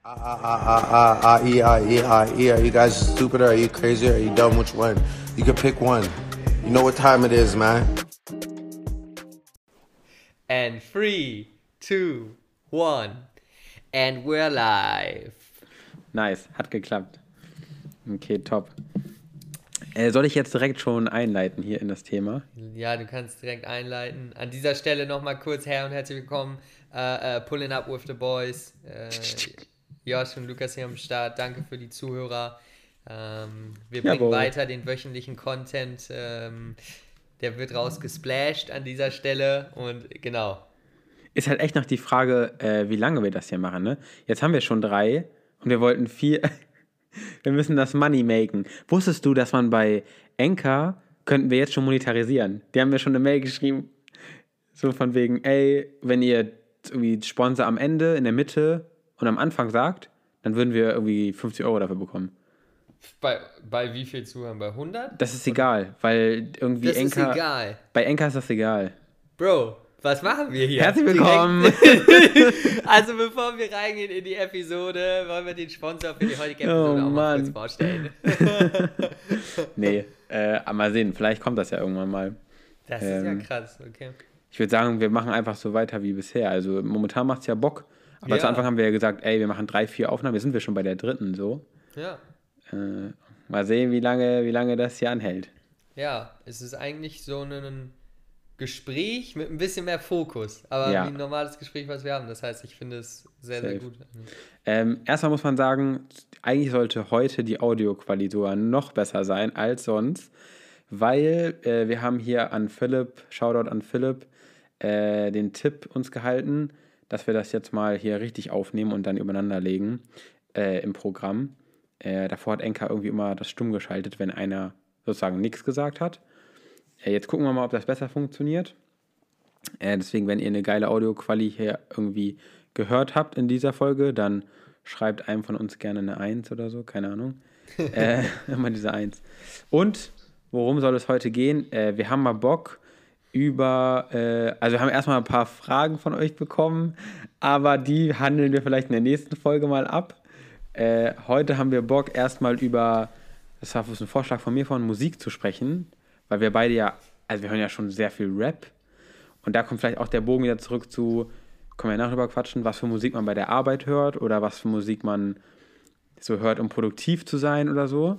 Are you guys stupid or are you crazy or are you dumb? Which one? You can pick one. You know what time it is, man. And 3, 2, 1. And we're live. Nice, hat geklappt. Okay, top. Soll ich jetzt direkt schon einleiten hier in das Thema? Ja, du kannst direkt einleiten. An dieser Stelle nochmal kurz her und herzlich willkommen. Pulling Up with the Boys. Josh und Lukas hier am Start. Danke für die Zuhörer. Wir bringen weiter den wöchentlichen Content. Der wird rausgesplasht an dieser Stelle. Und genau. Ist halt echt noch die Frage, wie lange wir das hier machen, ne? Jetzt haben wir schon 3 und wir wollten 4. Wir müssen das Money maken. Wusstest du, dass man bei Anchor könnten wir jetzt schon monetarisieren? Die haben mir schon eine Mail geschrieben. So von wegen, ey, wenn ihr irgendwie Sponsor am Ende, in der Mitte und am Anfang sagt, dann würden wir irgendwie 50 € dafür bekommen. Bei wie viel Zuhörern? Bei 100? Das ist egal, weil irgendwie das Anchor... ist egal. Bei Anchor ist das egal. Bro, was machen wir hier? Herzlich willkommen. Also bevor wir reingehen in die Episode, wollen wir den Sponsor für die heutige Episode auch mal kurz vorstellen. Nee, mal sehen, vielleicht kommt das ja irgendwann mal. Das ist ja krass, okay. Ich würde sagen, wir machen einfach so weiter wie bisher. Also momentan macht es ja Bock, aber zu Anfang haben wir ja gesagt, ey, wir machen 3, 4 Aufnahmen, jetzt sind wir schon bei der 3. so. Ja. Mal sehen, wie lange das hier anhält. Ja, es ist eigentlich so ein Gespräch mit ein bisschen mehr Fokus, aber wie ein normales Gespräch, was wir haben. Das heißt, ich finde es sehr, sehr gut. Erstmal muss man sagen, eigentlich sollte heute die Audioqualität noch besser sein als sonst, weil wir haben hier an Philipp, Shoutout an Philipp, den Tipp uns gehalten, dass wir das jetzt mal hier richtig aufnehmen und dann übereinander legen im Programm. Davor hat Anchor irgendwie immer das stumm geschaltet, wenn einer sozusagen nichts gesagt hat. Jetzt gucken wir mal, ob das besser funktioniert. Deswegen, wenn ihr eine geile Audioqualität hier irgendwie gehört habt in dieser Folge, dann schreibt einem von uns gerne eine 1 oder so, keine Ahnung. Immer diese 1. Und worum soll es heute gehen? Wir haben mal Bock also wir haben erstmal ein paar Fragen von euch bekommen, aber die handeln wir vielleicht in der nächsten Folge mal ab. Heute haben wir Bock, erstmal über, das war ein Vorschlag von mir, von Musik zu sprechen, weil wir beide ja, also wir hören ja schon sehr viel Rap und da kommt vielleicht auch der Bogen wieder zurück zu, können wir nachher drüber quatschen, was für Musik man bei der Arbeit hört oder was für Musik man so hört, um produktiv zu sein oder so.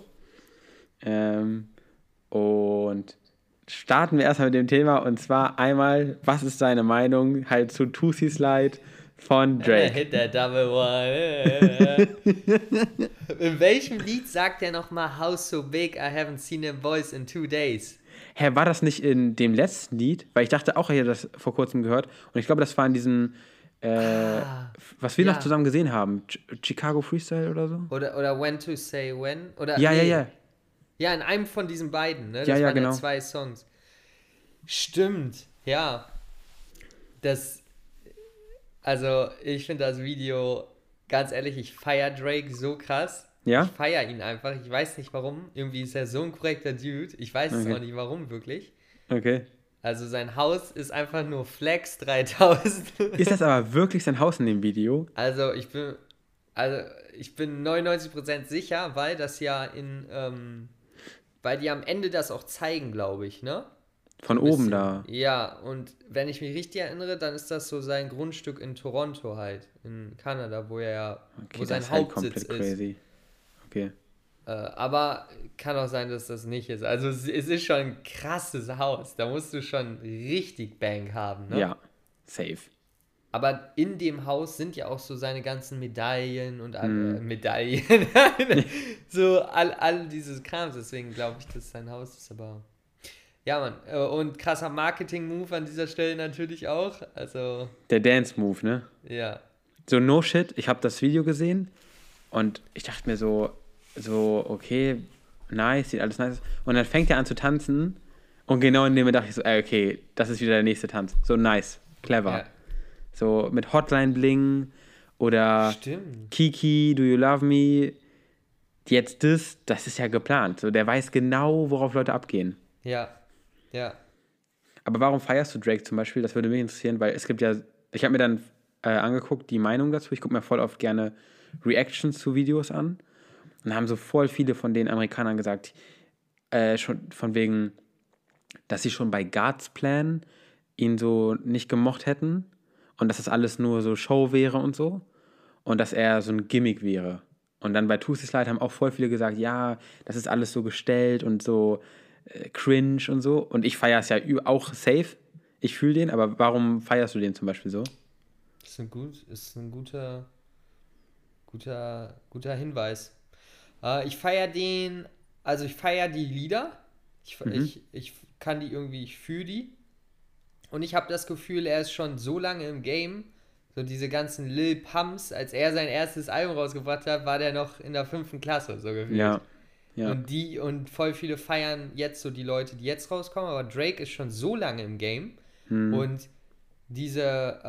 Und starten wir erstmal mit dem Thema und zwar einmal, was ist deine Meinung halt zu Tootsie Slide von Drake? Hit that double one. In welchem Lied sagt er nochmal House so big, I haven't seen a voice in 2 days? Hä, war das nicht in dem letzten Lied? Weil ich dachte auch, ich hätte das vor kurzem gehört und ich glaube, das war in diesem was wir noch zusammen gesehen haben, Chicago Freestyle oder so? Oder When to Say When? Oder, Ja. Ja, in einem von diesen beiden, ne? Das waren genau. 2 Songs. Stimmt, ja. Also, ich finde das Video, ganz ehrlich, ich feiere Drake so krass. Ja? Ich feiere ihn einfach. Ich weiß nicht warum. Irgendwie ist er so ein korrekter Dude. Ich weiß es auch nicht warum, wirklich. Okay. Also, sein Haus ist einfach nur Flex 3000. Ist das aber wirklich sein Haus in dem Video? Also, ich bin 99% sicher, weil das ja weil die am Ende das auch zeigen, glaube ich, ne? Von oben da. Ja, und wenn ich mich richtig erinnere, dann ist das so sein Grundstück in Toronto halt, in Kanada, wo wo sein Hauptsitz ist. Crazy. Okay. Aber kann auch sein, dass das nicht ist. Also es ist schon ein krasses Haus. Da musst du schon richtig Bank haben, ne? Ja, safe. Aber in dem Haus sind ja auch so seine ganzen Medaillen und Medaillen. So all dieses Krams. Deswegen glaube ich, dass es sein Haus ist. Aber ja, Mann. Und krasser Marketing-Move an dieser Stelle natürlich auch. Also der Dance-Move, ne? Ja. So no shit. Ich habe das Video gesehen und ich dachte mir so okay, nice, sieht alles nice aus. Und dann fängt er an zu tanzen und genau in dem Moment dachte ich so, okay, das ist wieder der nächste Tanz. So nice, clever. Ja. So mit Hotline Bling oder Kiki, Do You Love Me? Jetzt das ist ja geplant. So, der weiß genau, worauf Leute abgehen. Ja. Aber warum feierst du Drake zum Beispiel? Das würde mich interessieren, weil es gibt ja, ich habe mir dann angeguckt, die Meinung dazu. Ich gucke mir voll oft gerne Reactions zu Videos an. Und haben so voll viele von den Amerikanern gesagt, schon von wegen, dass sie schon bei God's Plan ihn so nicht gemocht hätten und dass das alles nur so Show wäre und so und dass er so ein Gimmick wäre. Und dann bei Tuesday Slide haben auch voll viele gesagt, ja, das ist alles so gestellt und so cringe und so. Und ich feiere es ja auch safe. Ich fühle den, aber warum feierst du den zum Beispiel so? Ist ein guter Hinweis. Ich feiere den, also ich feiere die Lieder. Ich kann die irgendwie, ich fühle die. Und ich habe das Gefühl, er ist schon so lange im Game. So diese ganzen Lil Pumps, als er sein erstes Album rausgebracht hat, war der noch in der 5. Klasse, so gefühlt. Ja. Und voll viele feiern jetzt so die Leute, die jetzt rauskommen, aber Drake ist schon so lange im Game. Und diese,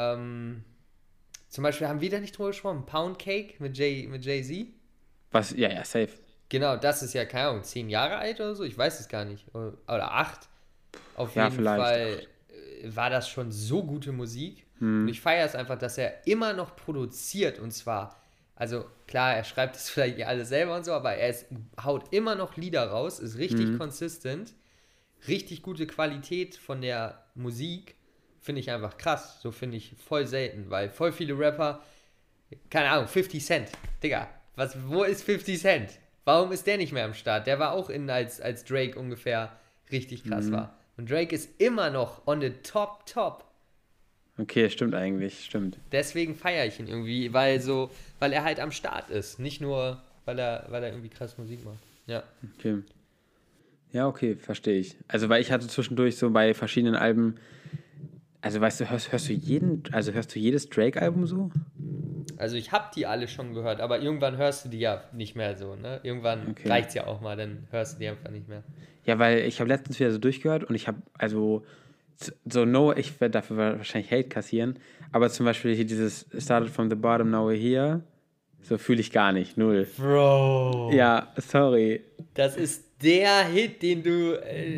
zum Beispiel haben wir da nicht drüber gesprochen, Pound Cake mit Jay-Z. Was? Ja, safe. Genau, das ist ja, keine Ahnung, 10 Jahre alt oder so, ich weiß es gar nicht. Oder 8. Auf jeden Fall war das schon so gute Musik. Und ich feiere es einfach, dass er immer noch produziert. Und zwar, also klar, er schreibt es vielleicht alles selber und so, aber haut immer noch Lieder raus, ist richtig konsistent. Richtig gute Qualität von der Musik. Finde ich einfach krass. So finde ich voll selten, weil voll viele Rapper, keine Ahnung, 50 Cent. Digga, wo ist 50 Cent? Warum ist der nicht mehr am Start? Der war auch als Drake ungefähr richtig krass war. Und Drake ist immer noch on the top. Okay, stimmt eigentlich, stimmt. Deswegen feiere ich ihn irgendwie, weil er halt am Start ist. Nicht nur, weil er irgendwie krass Musik macht. Ja. Okay. Ja, okay, verstehe ich. Also, weil ich hatte zwischendurch so bei verschiedenen Alben, also weißt du, hörst du jedes Drake-Album so? Also ich habe die alle schon gehört, aber irgendwann hörst du die ja nicht mehr so, ne? Irgendwann reicht's ja auch mal, dann hörst du die einfach nicht mehr. Ja, weil ich habe letztens wieder so durchgehört und ich habe, also, ich werde dafür wahrscheinlich Hate kassieren, aber zum Beispiel hier dieses Started from the bottom, now we're here, so fühle ich gar nicht, null. Bro. Ja, sorry. Das ist der Hit, den du,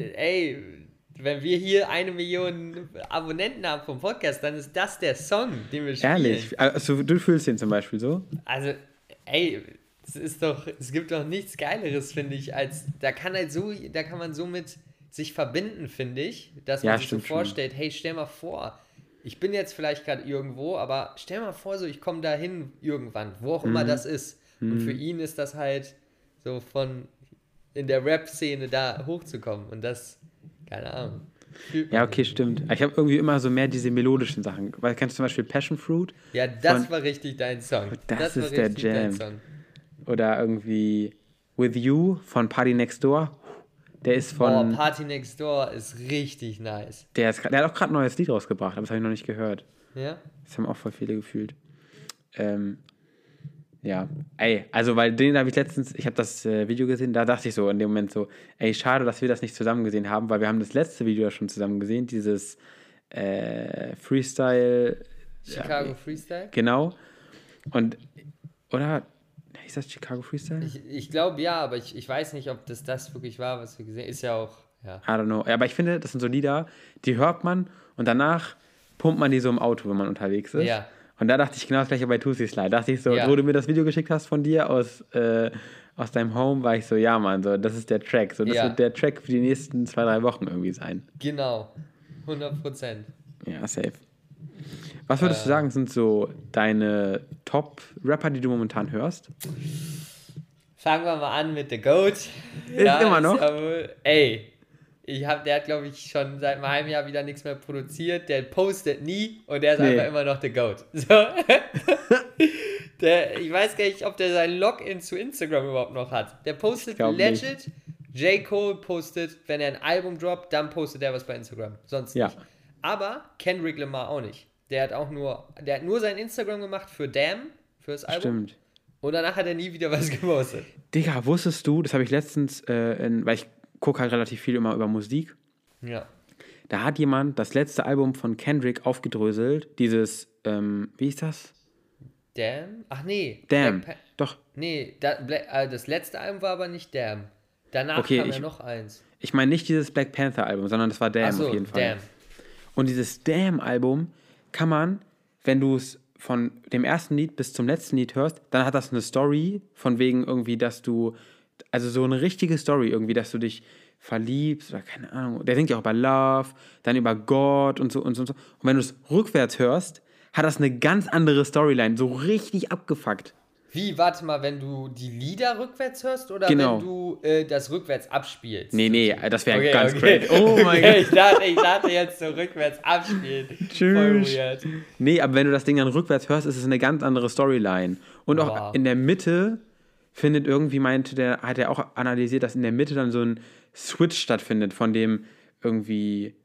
wenn wir hier 1 Million Abonnenten haben vom Podcast, dann ist das der Song, den wir spielen. Ehrlich? Also du fühlst den zum Beispiel so? Also, es gibt doch nichts Geileres, finde ich, als, da kann man so mit sich verbinden, finde ich, dass man sich so vorstellt, hey, stell mal vor, ich bin jetzt vielleicht gerade irgendwo, aber stell mal vor, so ich komme dahin irgendwann, wo auch immer das ist. Und für ihn ist das halt so in der Rap-Szene da hochzukommen und das, keine Ahnung. Ja, okay, stimmt. Ich habe irgendwie immer so mehr diese melodischen Sachen. Weil kennst du zum Beispiel Passion Fruit? Ja, das war richtig dein Song. Das ist der Jam. Oder irgendwie With You von Party Next Door. Der ist von... Party Next Door ist richtig nice. Der hat auch gerade ein neues Lied rausgebracht, aber das habe ich noch nicht gehört. Ja? Das haben auch voll viele gefühlt. Ja, also weil den habe ich letztens, ich habe das Video gesehen, da dachte ich so in dem Moment so, schade, dass wir das nicht zusammen gesehen haben, weil wir haben das letzte Video ja schon zusammen gesehen, dieses Freestyle. Chicago Freestyle? Genau. Und, oder, ist das Chicago Freestyle? Ich glaube ja, aber ich weiß nicht, ob das wirklich war, was wir gesehen haben. Ist ja auch, ja. I don't know. Ja, aber ich finde, das sind so Lieder, die hört man und danach pumpt man die so im Auto, wenn man unterwegs ist. Ja. Und da dachte ich genau das gleiche bei Tuesday Slide. Da dachte ich so, wo du mir das Video geschickt hast von dir aus deinem Home, war ich so, ja Mann, so, das ist der Track. So, das wird der Track für die nächsten 2-3 Wochen irgendwie sein. Genau, 100%. Ja, safe. Was würdest du sagen, sind so deine Top-Rapper, die du momentan hörst? Fangen wir mal an mit The GOAT. Ist immer noch? Der hat, glaube ich, schon seit einem halben Jahr wieder nichts mehr produziert. Der postet nie und der ist einfach immer noch The GOAT. So. Ich weiß gar nicht, ob der sein Login zu Instagram überhaupt noch hat. Der postet legit. Nicht. J. Cole postet, wenn er ein Album droppt, dann postet er was bei Instagram. Sonst nicht. Aber Kendrick Lamar auch nicht. Der hat nur sein Instagram gemacht für Damn, für das Album. Stimmt. Und danach hat er nie wieder was gepostet. Digga, wusstest du, das habe ich letztens, weil ich gucke halt relativ viel immer über Musik. Ja. Da hat jemand das letzte Album von Kendrick aufgedröselt. Dieses, wie ist das? Damn? Ach nee. Damn, doch. Nee, das letzte Album war aber nicht Damn. Danach kam ja noch eins. Ich meine nicht dieses Black Panther Album, sondern das war Damn auf jeden Fall. Damn. Und dieses Damn Album kann man, wenn du es von dem ersten Lied bis zum letzten Lied hörst, dann hat das eine Story, von wegen irgendwie, dass du, also so eine richtige Story irgendwie, dass du dich verliebst oder keine Ahnung. Der singt ja auch über Love, dann über Gott und so und so und so. Und wenn du es rückwärts hörst, hat das eine ganz andere Storyline, so richtig abgefuckt. Wie, warte mal, wenn du die Lieder rückwärts hörst oder Genau. wenn du das rückwärts abspielst? Nee, das wäre Okay, ganz okay. crazy. Oh mein Gott. Ich dachte jetzt so rückwärts abspielen. Voll Tschüss. weird. Nee, aber wenn du das Ding dann rückwärts hörst, ist es eine ganz andere Storyline. Und auch Wow. in der Mitte findet irgendwie, hat er auch analysiert, dass in der Mitte dann so ein Switch stattfindet, von dem irgendwie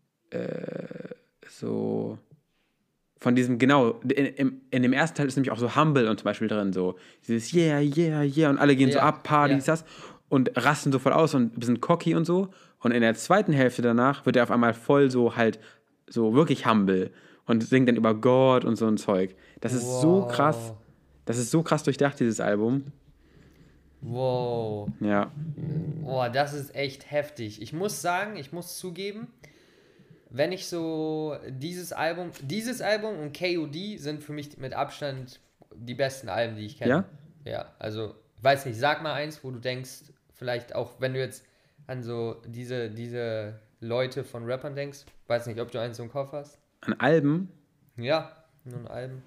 so, von diesem, genau, in dem ersten Teil ist nämlich auch so Humble und zum Beispiel drin, so dieses Yeah, yeah, yeah und alle gehen so Ja, ab, Partys, ja. das und rasten so voll aus und ein bisschen cocky und so. Und in der zweiten Hälfte danach wird er auf einmal voll so halt, so wirklich humble und singt dann über Gott und so ein Zeug. Das ist so krass. Das ist so krass durchdacht, dieses Album. Wow. Ja. Boah, das ist echt heftig. Ich muss sagen, ich muss zugeben, wenn ich so dieses Album und KOD sind für mich mit Abstand die besten Alben, die ich kenne. Ja? Ja, also, weiß nicht, sag mal eins, wo du denkst, vielleicht auch, wenn du jetzt an so diese Leute von Rappern denkst, weiß nicht, ob du eins so im Kopf hast. An Alben? Ja, nur ein Album.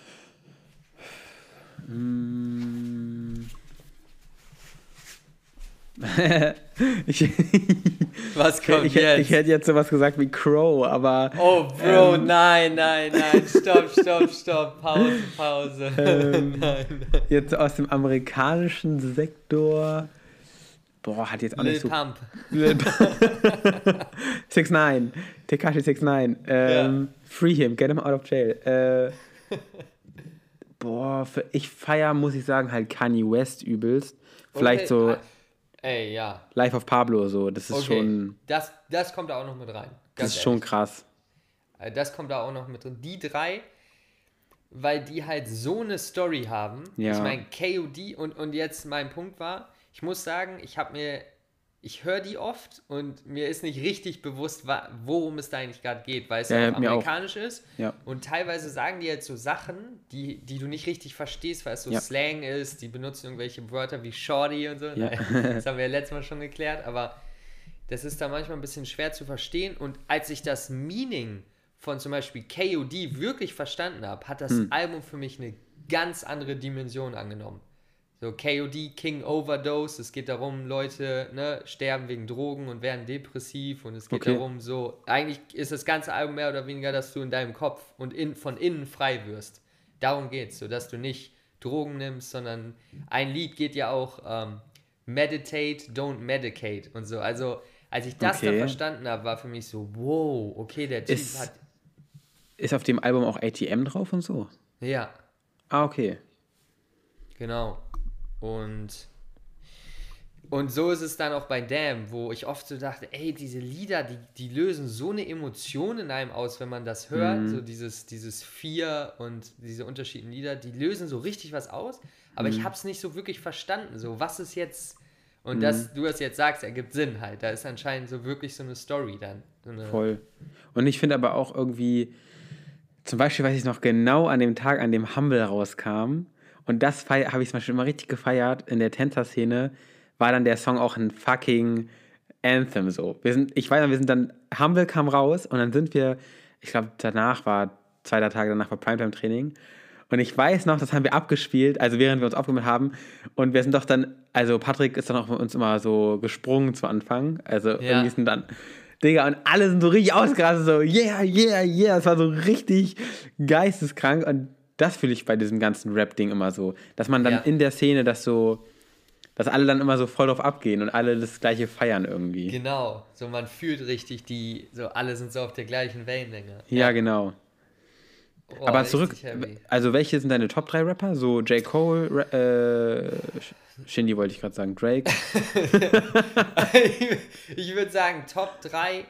Was kommt Ich jetzt? hätte jetzt sowas gesagt wie Crow, aber Oh, Bro, nein, stopp, Pause. Nein. jetzt aus dem amerikanischen Sektor. Boah, hat jetzt auch Lil nicht so. Pump. 6ix9ine, Tekashi 6ix9ine. Ja. Free him, get him out of jail. Ich feier, muss ich sagen, halt Kanye West übelst. Vielleicht Okay, so Ey, ja. Life of Pablo, so. Das ist Okay, schon. das kommt da auch noch mit rein. Das Ganz ist schon ehrlich. krass. Das kommt da auch noch mit drin. Die drei, weil die halt so eine Story haben. Ja. Ich meine, KOD und jetzt mein Punkt war, ich muss sagen, ich höre die oft und mir ist nicht richtig bewusst, worum es da eigentlich gerade geht, weil es ja auch mir auch. amerikanisch ist. Ja. Und teilweise sagen die jetzt so Sachen, die du nicht richtig verstehst, weil es so Ja. Slang ist, die benutzen irgendwelche Wörter wie Shorty und so. Ja. Nein, das haben wir ja letztes Mal schon geklärt, aber das ist da manchmal ein bisschen schwer zu verstehen. Und als ich das Meaning von zum Beispiel KOD wirklich verstanden habe, hat das Album für mich eine ganz andere Dimension angenommen. So KOD, King Overdose, es geht darum, Leute sterben wegen Drogen und werden depressiv und es geht Okay. darum, so, eigentlich ist das ganze Album mehr oder weniger, dass du in deinem Kopf und von innen frei wirst. Darum geht's, so dass du nicht Drogen nimmst, sondern ein Lied geht ja auch Meditate, don't medicate und so. Also, als ich das dann Okay. verstanden habe, war für mich so, wow, okay, der Typ Ist- hat, Ist auf dem Album auch ATM drauf und so? ja, Ah, okay. genau. Und so ist es dann auch bei Damn, wo ich oft so dachte, ey, diese Lieder, die lösen so eine Emotion in einem aus, wenn man das hört, so dieses Fear und diese unterschiedlichen Lieder, die lösen so richtig was aus, aber ich habe es nicht so wirklich verstanden, so was ist jetzt, und dass du das jetzt sagst, ergibt Sinn halt, da ist anscheinend so wirklich so eine Story dann. So eine, Voll. Und ich finde aber auch irgendwie, zum Beispiel weiß ich noch genau an dem Tag, an dem Humble rauskam, und das habe ich zum Beispiel immer richtig gefeiert in der Tänzer-Szene, war dann der Song auch ein fucking Anthem so. Ich weiß noch, wir sind dann, Humble kam raus und dann sind wir, ich glaube zweiter Tag danach war Primetime-Training und ich weiß noch, das haben wir abgespielt, also während wir uns aufgenommen haben und wir sind doch dann, also Patrick ist dann auch mit uns immer so gesprungen zu Anfang, also irgendwie sind dann, Digga, und alle sind so richtig ausgerastet, so yeah, yeah, yeah, es war so richtig geisteskrank und das fühle ich bei diesem ganzen Rap-Ding immer so, dass man dann in der Szene dass alle dann immer so voll drauf abgehen und alle das Gleiche feiern irgendwie. Genau, so man fühlt richtig so alle sind so auf der gleichen Wellenlänge. Ja, genau. Oh, Aber richtig zurück, heavy. also welche sind deine Top 3 Rapper? So J. Cole, Shindy wollte ich gerade sagen, Drake. Ich würde sagen, Top 3.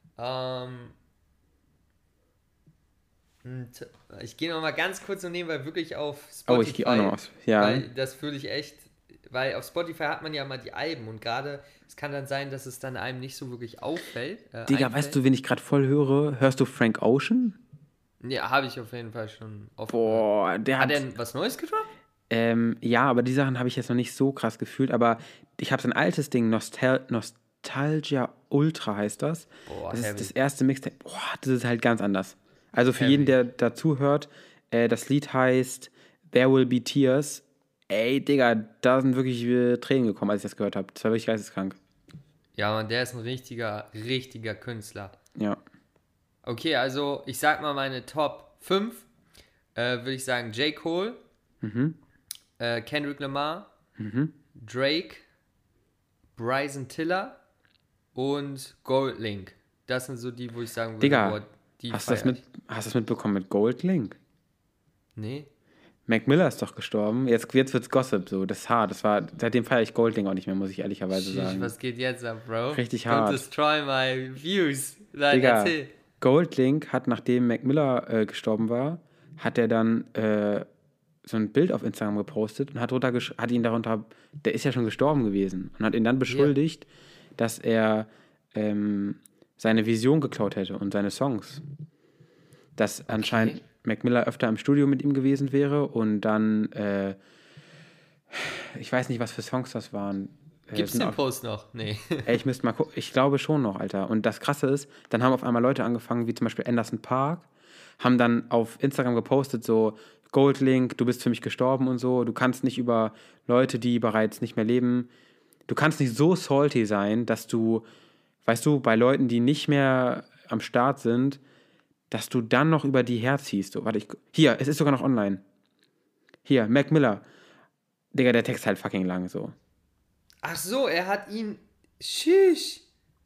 Ich gehe noch mal ganz kurz so nebenbei wirklich auf Spotify. Oh, ich gehe auch noch aus. Ja. Weil das fühle ich echt, weil auf Spotify hat man ja mal die Alben und gerade, es kann dann sein, dass es dann einem nicht so wirklich auffällt. Digga, weißt du, wen ich gerade voll höre? Hörst du Frank Ocean? Ja, habe ich auf jeden Fall schon oft gehört. Boah, der Hat hat. er was Neues gedroppt? Ja, aber die Sachen habe ich jetzt noch nicht so krass gefühlt, aber ich habe sein altes Ding, Nostalgia Ultra heißt das. Boah, Das ist heavy. das erste Mixtape. Boah, das ist halt ganz anders. Also für Heavy. jeden, der dazu hört, das Lied heißt There Will Be Tears. Ey, Digga, da sind wirklich Tränen gekommen, als ich das gehört habe. Das war wirklich geisteskrank. Ja, Mann, der ist ein richtiger Künstler. Ja. Okay, also ich sag mal meine Top 5. Würde ich sagen J. Cole, Kendrick Lamar, Drake, Bryson Tiller und Goldlink. Das sind so die, wo ich sagen würde, Digga, boah, die hast du feier ich. das mitbekommen mit Goldlink? Nee? Mac Miller ist doch gestorben. Jetzt wird's Gossip, so. Das ist hart. Seitdem feiere ich Goldlink auch nicht mehr, muss ich ehrlicherweise Sheesh, sagen. was geht jetzt ab, Bro? Richtig Don't hart. destroy my views. Nein, Digga, erzähl. Goldlink hat, nachdem Mac Miller gestorben war, hat er dann so ein Bild auf Instagram gepostet und hat ihn darunter, der ist ja schon gestorben gewesen, und hat ihn dann beschuldigt, dass er seine Vision geklaut hätte und seine Songs. Dass anscheinend Mac Miller öfter im Studio mit ihm gewesen wäre und dann, ich weiß nicht, was für Songs das waren. Gibt's sind den auch- Post noch? Nee. Ey, ich müsste mal gucken. Ich glaube schon noch, Alter. Und das Krasse ist, dann haben auf einmal Leute angefangen, wie zum Beispiel Anderson .Paak, haben dann auf Instagram gepostet, so, Goldlink, du bist für mich gestorben und so. Du kannst nicht über Leute, die bereits nicht mehr leben, du kannst nicht so salty sein, dass du, weißt du, bei Leuten, die nicht mehr am Start sind, dass du dann noch über die herziehst. So, warte, hier, es ist sogar noch online. Hier, Mac Miller. Digga, der Text halt fucking lang, so. Ach so, er hat ihn. Sheesh.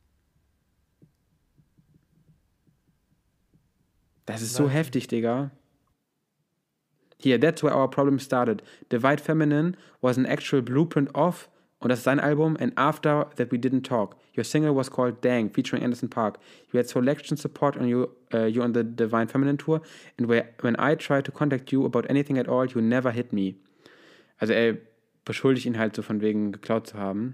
Das ist so heftig, Digga. Here, that's where our problem started. Divide Feminine was an actual blueprint of, und das ist sein Album, and after that we didn't talk. Your single was called Dang, featuring Anderson .Paak. You had selection support on you on the Divine Feminine tour, and when I tried to contact you about anything at all, you never hit me. Also er beschuldigt ihn halt so von wegen geklaut zu haben.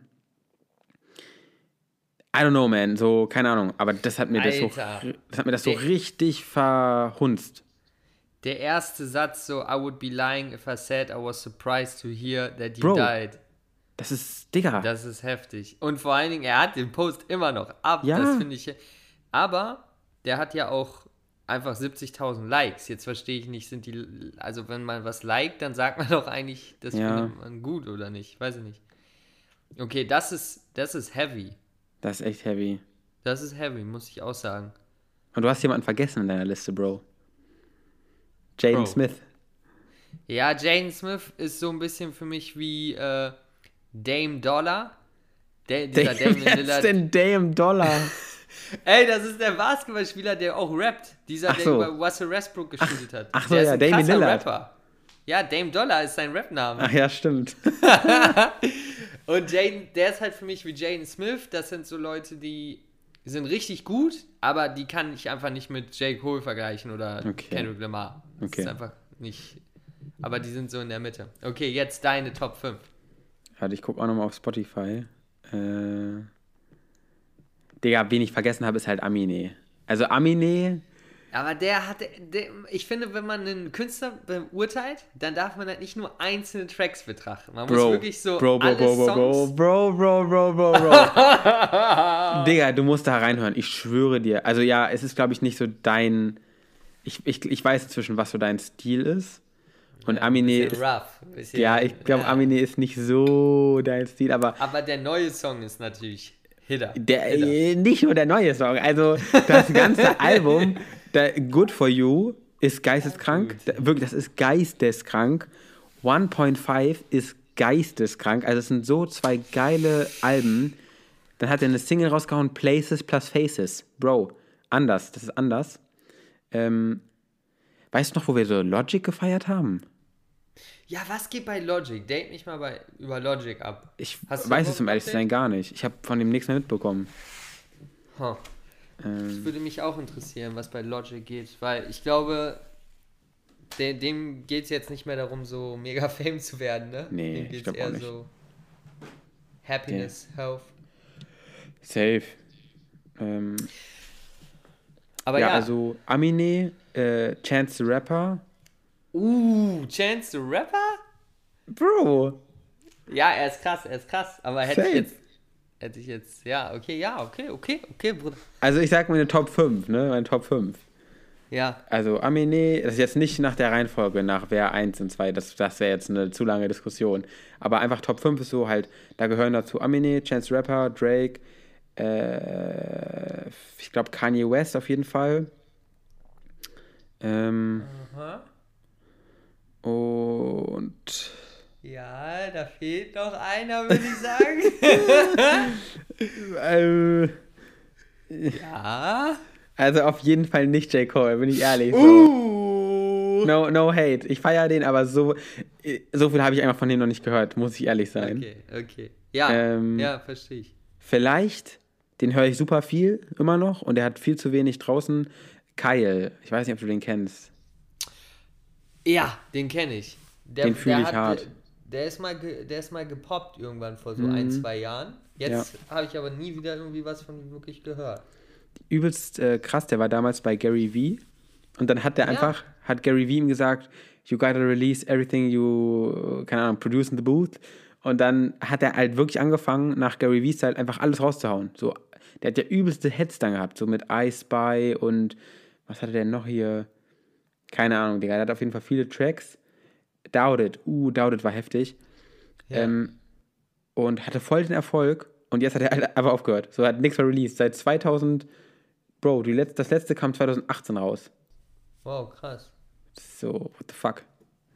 I don't know, man, so, keine Ahnung, aber das hat mir das so richtig verhunzt. Der erste Satz so, I would be lying if I said I was surprised to hear that you Bro. died. Das ist, Digga. Das ist heftig. Und vor allen Dingen, er hat den Post immer noch ab. Ja. Das finde ich. Aber der hat ja auch einfach 70.000 Likes. Jetzt verstehe ich nicht, also wenn man was liked, dann sagt man doch eigentlich, das findet man gut oder nicht. Weiß ich nicht. Okay, das ist heavy. Das ist echt heavy. Das ist heavy, muss ich auch sagen. Und du hast jemanden vergessen in deiner Liste, Bro. Jaden Bro. Smith. Ja, Jaden Smith ist so ein bisschen für mich wie Dame Dollar. Dieser Damian Wer Lillard. ist denn Dame Dollar? Ey, das ist der Basketballspieler, der auch rappt. Dieser, Ach der so. über Russell Westbrook geschootet hat. Ach so, der ja, ist ein Damian krasser Lillard. Rapper. Ja, Dame Dollar ist sein Rapname. Ach ja, stimmt. Und der ist halt für mich wie Jaden Smith. Das sind so Leute, die sind richtig gut, aber die kann ich einfach nicht mit J. Cole vergleichen oder Kendrick Lamar. Das ist einfach nicht. Aber die sind so in der Mitte. Okay, jetzt deine Top 5. Warte, ich gucke auch nochmal auf Spotify. Digga, wen ich vergessen habe, ist halt Aminé. Also Aminé, Aber ich finde, wenn man einen Künstler beurteilt, dann darf man halt nicht nur einzelne Tracks betrachten. Man muss wirklich so alle Songs... Bro. Digga, du musst da reinhören, ich schwöre dir. Also ja, es ist, glaube ich, nicht so dein... Ich weiß inzwischen, was so dein Stil ist. Und Aminé bisschen ist... rough. Bisschen, Ja, ich glaube, Aminé ist nicht so dein Stil, aber... Aber der neue Song ist natürlich Hitter. Nicht nur der neue Song, also das ganze Album, Good For You, ist geisteskrank. Wirklich, das ist geisteskrank. 1.5 ist geisteskrank. Also es sind so zwei geile Alben. Dann hat er eine Single rausgehauen, Places plus Faces. Bro, anders, das ist anders. Weißt du noch, wo wir so Logic gefeiert haben? Ja, was geht bei Logic? Date mich mal über Logic ab. Ich Hast du weiß es, überhaupt um ehrlich zu sein, Update? gar nicht. Ich habe von dem nichts mehr mitbekommen. Huh. Das würde mich auch interessieren, was bei Logic geht, weil ich glaube, dem geht es jetzt nicht mehr darum, so mega Fame zu werden, ne? Nee, dem ich geht's glaub auch eher nicht. so Happiness, Health. Safe. Aber Ja, ja. also Amine, Chance the Rapper. Chance the Rapper? Bro, Ja, er ist krass. Aber safe. hätte ich jetzt, ja, okay, Bruder. Also ich sag meine Top 5, ne? Meine Top 5. Ja, Also Amine, das ist jetzt nicht nach der Reihenfolge, nach wer 1 und 2, das wäre jetzt eine zu lange Diskussion. Aber einfach Top 5 ist so halt, da gehören dazu Amine, Chance the Rapper, Drake, ich glaube Kanye West auf jeden Fall. aha. Und Ja, da fehlt noch einer, würde ich sagen. äh, Ja. also auf jeden Fall nicht J. Cole, bin ich ehrlich. So. No hate. Ich feiere den, aber so viel habe ich einfach von dem noch nicht gehört, muss ich ehrlich sein. Okay. Ja, Ähm, verstehe ich. Vielleicht, den höre ich super viel immer noch und der hat viel zu wenig draußen. Kyle, ich weiß nicht, ob du den kennst. Ja, den kenne ich. Den fühle ich hart. Der ist mal gepoppt irgendwann vor so 1-2 Jahren. Jetzt habe ich aber nie wieder irgendwie was von ihm wirklich gehört. Übelst krass, der war damals bei Gary Vee und dann hat hat Gary Vee ihm gesagt, you gotta release everything you, keine Ahnung, produce in the booth. Und dann hat er halt wirklich angefangen, nach Gary Vee's Style einfach alles rauszuhauen. So, der hat ja übelste Hits dann gehabt, so mit I Spy und was hatte der noch hier? Keine Ahnung, Digga, der hat auf jeden Fall viele Tracks. Doubt It war heftig. Ja. Und hatte voll den Erfolg und jetzt hat er halt einfach aufgehört. So, hat nichts mehr released. Seit 2000, Bro, das letzte kam 2018 raus. Wow, krass. So, what the fuck?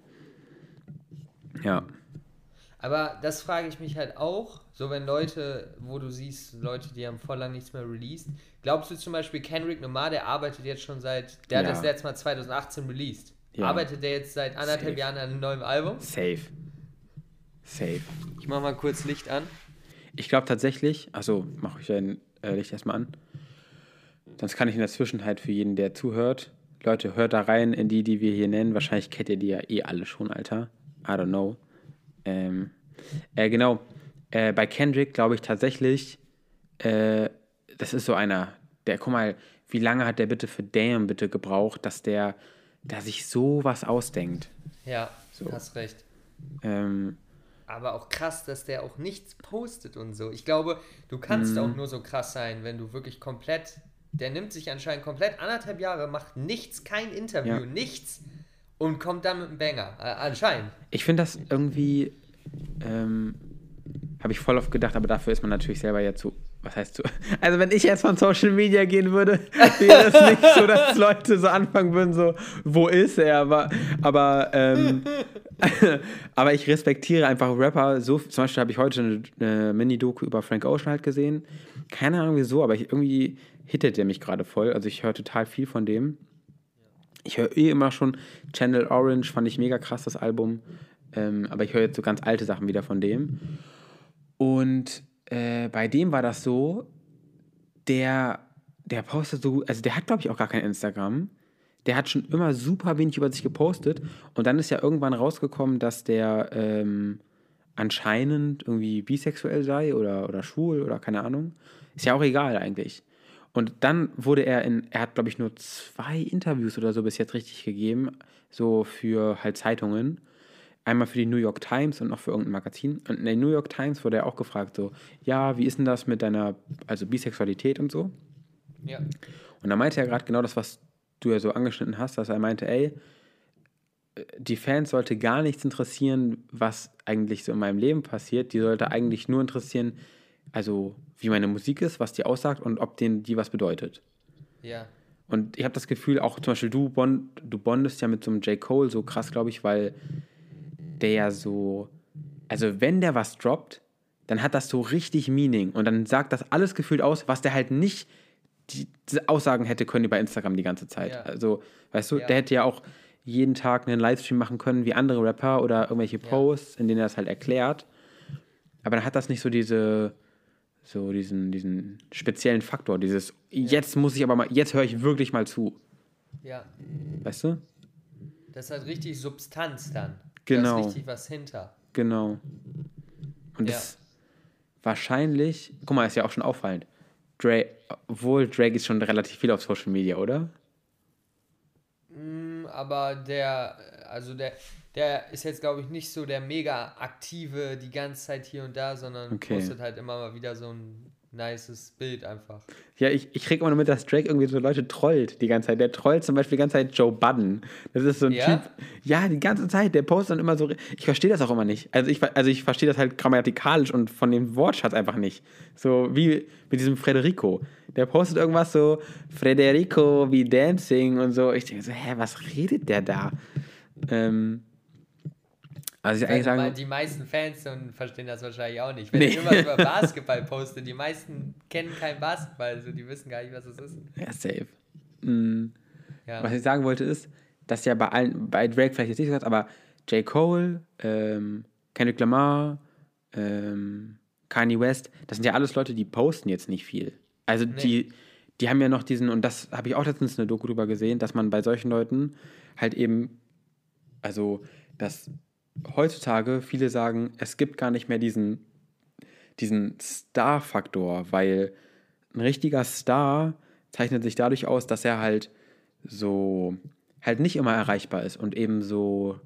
Ja. Aber das frage ich mich halt auch, so wenn Leute, wo du siehst, Leute, die haben voll lang nichts mehr released. Glaubst du zum Beispiel, Kendrick Lamar, der arbeitet jetzt schon der hat das letzte Mal 2018 released. Ja. Arbeitet der jetzt seit anderthalb Jahren an einem neuen Album? Safe. Ich mach mal kurz Licht an. Ich glaube tatsächlich, also mache ich dein Licht erstmal an. Sonst kann ich in der Zwischenzeit für jeden, der zuhört, Leute, hört da rein in die wir hier nennen. Wahrscheinlich kennt ihr die ja eh alle schon, Alter. I don't know. Genau. Bei Kendrick glaube ich tatsächlich, das ist so einer, guck mal, wie lange hat der bitte für Damn bitte gebraucht, dass der sich sowas ausdenkt. Ja, So. hast recht. Ähm, Aber auch krass, dass der auch nichts postet und so. Ich glaube, du kannst auch nur so krass sein, wenn du wirklich der nimmt sich anscheinend komplett 1,5 Jahre, macht nichts, kein Interview, nichts und kommt dann mit einem Banger. Anscheinend. Ich finde das irgendwie, habe ich voll oft gedacht, aber dafür ist man natürlich selber ja zu, was heißt zu, also wenn ich jetzt von Social Media gehen würde, wäre es nicht so, dass Leute so anfangen würden, so, wo ist er? Aber ich respektiere einfach Rapper, so, zum Beispiel habe ich heute eine Mini-Doku über Frank Ocean halt gesehen, keine Ahnung wieso, aber irgendwie hittet der mich gerade voll, also ich höre total viel von dem. Ich höre immer schon Channel Orange, fand ich mega krass, das Album. Aber ich höre jetzt so ganz alte Sachen wieder von dem. Und bei dem war das so, der postet so, also der hat, glaube ich, auch gar kein Instagram. Der hat schon immer super wenig über sich gepostet. Und dann ist ja irgendwann rausgekommen, dass der anscheinend irgendwie bisexuell sei oder schwul oder keine Ahnung. Ist ja auch egal eigentlich. Und dann wurde er hat, glaube ich, nur 2 Interviews oder so bis jetzt richtig gegeben, so für halt Zeitungen. Einmal für die New York Times und noch für irgendein Magazin. Und in der New York Times wurde er auch gefragt, so, ja, wie ist denn das mit deiner, also Bisexualität und so? Ja. Und da meinte er gerade genau das, was du ja so angeschnitten hast, dass er meinte, ey, die Fans sollte gar nichts interessieren, was eigentlich so in meinem Leben passiert. Die sollte eigentlich nur interessieren, also wie meine Musik ist, was die aussagt und ob denen die was bedeutet. Ja. Und ich habe das Gefühl, auch zum Beispiel du bondest ja mit so einem J. Cole so krass, glaube ich, weil der ja so, also wenn der was droppt, dann hat das so richtig Meaning und dann sagt das alles gefühlt aus, was der halt nicht diese Aussagen hätte können über Instagram die ganze Zeit. Ja. Also, weißt du, Ja. der hätte ja auch jeden Tag einen Livestream machen können wie andere Rapper oder irgendwelche Posts, in denen er das halt erklärt. Aber dann hat das nicht so diesen speziellen Faktor, jetzt muss ich aber mal, jetzt höre ich wirklich mal zu. Ja. Weißt du? Das hat richtig Substanz dann. Genau. Da ist richtig was hinter. Genau. Und Ja. das wahrscheinlich, guck mal, ist ja auch schon auffallend. Drake ist schon relativ viel auf Social Media, oder? Aber der ist jetzt, glaube ich, nicht so der mega aktive die ganze Zeit hier und da, sondern postet halt immer mal wieder so ein nices Bild einfach. Ja, ich kriege immer nur mit, dass Drake irgendwie so Leute trollt die ganze Zeit. Der trollt zum Beispiel die ganze Zeit Joe Budden. Das ist so ein Typ. Ja, die ganze Zeit. Der postet dann immer so. Ich verstehe das auch immer nicht. Also ich verstehe das halt grammatikalisch und von dem Wortschatz einfach nicht. So wie mit diesem Federico. Der postet irgendwas so, Federico wie Dancing und so. Ich denke so, was redet der da? Also ich eigentlich sagen, die meisten Fans verstehen das wahrscheinlich auch nicht. Wenn ich immer über Basketball poste, die meisten kennen kein Basketball, also die wissen gar nicht, was es ist. Ja, safe. Was ich sagen wollte ist, dass ja bei Drake vielleicht jetzt nicht so ist, aber J. Cole, Kendrick Lamar, Kanye West, das sind ja alles Leute, die posten jetzt nicht viel. Also die haben ja noch diesen, und das habe ich auch letztens eine Doku drüber gesehen, dass man bei solchen Leuten halt eben, also dass heutzutage viele sagen, es gibt gar nicht mehr diesen Star-Faktor, weil ein richtiger Star zeichnet sich dadurch aus, dass er halt so halt nicht immer erreichbar ist und eben so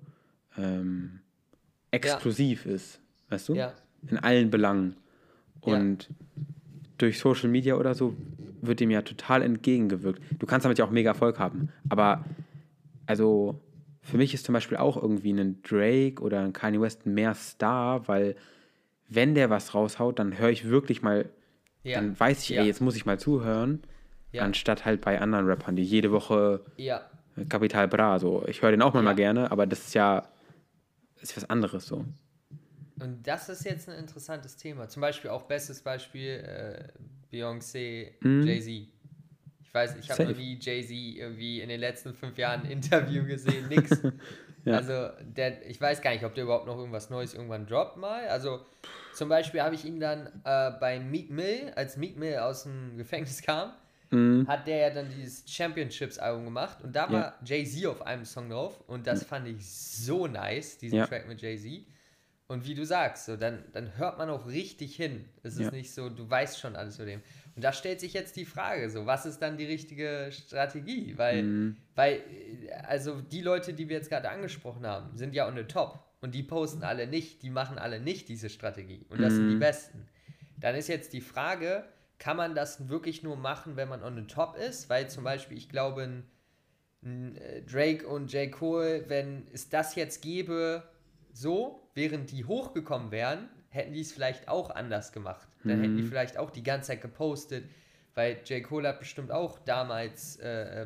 exklusiv ist, weißt du? Ja. In allen Belangen. Und durch Social Media oder so wird dem ja total entgegengewirkt. Du kannst damit ja auch mega Erfolg haben, aber also für mich ist zum Beispiel auch irgendwie ein Drake oder ein Kanye West mehr Star, weil wenn der was raushaut, dann höre ich wirklich mal, dann weiß ich, ey, jetzt muss ich mal zuhören, anstatt halt bei anderen Rappern, die jede Woche Capital Bra, so. Ich höre den auch mal gerne, aber das ist ja was anderes so. Und das ist jetzt ein interessantes Thema. Zum Beispiel auch bestes Beispiel Beyoncé, Jay-Z. Ich habe noch nie Jay-Z irgendwie in den letzten 5 Jahren ein Interview gesehen, nix. Also ich weiß gar nicht, ob der überhaupt noch irgendwas Neues irgendwann droppt mal. Also zum Beispiel habe ich ihn dann bei Meek Mill, als Meek Mill aus dem Gefängnis kam, hat der ja dann dieses Championships-Album gemacht und da war Jay-Z auf einem Song drauf und das fand ich so nice, diesen Track mit Jay-Z. Und wie du sagst, so, dann hört man auch richtig hin. Es ist nicht so, du weißt schon alles über den. Und da stellt sich jetzt die Frage, so, was ist dann die richtige Strategie? Weil also die Leute, die wir jetzt gerade angesprochen haben, sind ja on the top. Und die posten alle nicht, die machen alle nicht diese Strategie. Und das sind die Besten. Dann ist jetzt die Frage, kann man das wirklich nur machen, wenn man on the top ist? Weil zum Beispiel, ich glaube, ein Drake und J. Cole, wenn es das jetzt gäbe, so, während die hochgekommen wären, hätten die es vielleicht auch anders gemacht. Dann hätten die vielleicht auch die ganze Zeit gepostet, weil J. Cole hat bestimmt auch damals,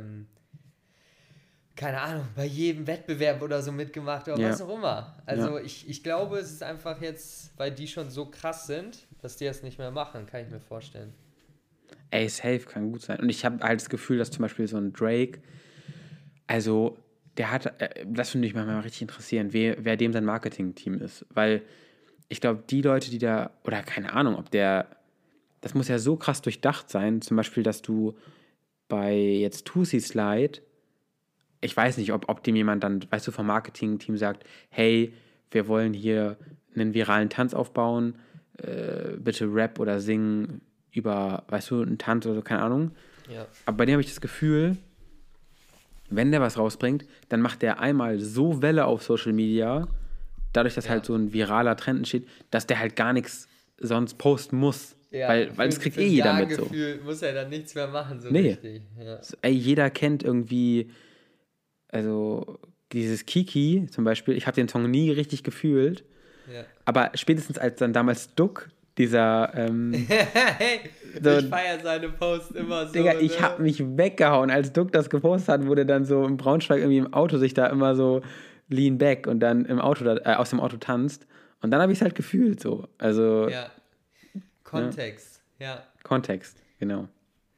keine Ahnung, bei jedem Wettbewerb oder so mitgemacht oder was auch immer. Also ich glaube, es ist einfach jetzt, weil die schon so krass sind, dass die das nicht mehr machen, kann ich mir vorstellen. Ey, safe kann gut sein. Und ich habe halt das Gefühl, dass zum Beispiel so ein Drake, also der hat, das würde mich mal richtig interessieren, wer dem sein Marketing-Team ist. Weil ich glaube, die Leute, die da, oder keine Ahnung, das muss ja so krass durchdacht sein, zum Beispiel, dass du bei jetzt Tusi Slide, ich weiß nicht, ob dem jemand dann, weißt du, vom Marketing-Team sagt, hey, wir wollen hier einen viralen Tanz aufbauen, bitte Rap oder singen über, weißt du, einen Tanz oder so, keine Ahnung. Ja. Aber bei dem habe ich das Gefühl, wenn der was rausbringt, dann macht der einmal so Welle auf Social Media, dadurch, dass halt so ein viraler Trend entsteht, dass der halt gar nichts sonst posten muss. Ja, weil das kriegt jeder mit so. Muss er dann nichts mehr machen, so nee. Richtig. Ja. Ey, jeder kennt irgendwie, also dieses Kiki zum Beispiel, ich habe den Song nie richtig gefühlt, aber spätestens als dann damals Duck, dieser hey, so, ich feiere seine Posts immer so. Digga, ich hab mich weggehauen, als Duck das gepostet hat, wurde dann so im Braunschweig irgendwie im Auto sich da immer so lean back und dann im Auto aus dem Auto tanzt und dann habe ich es halt gefühlt so, also ja. Kontext, Kontext, genau.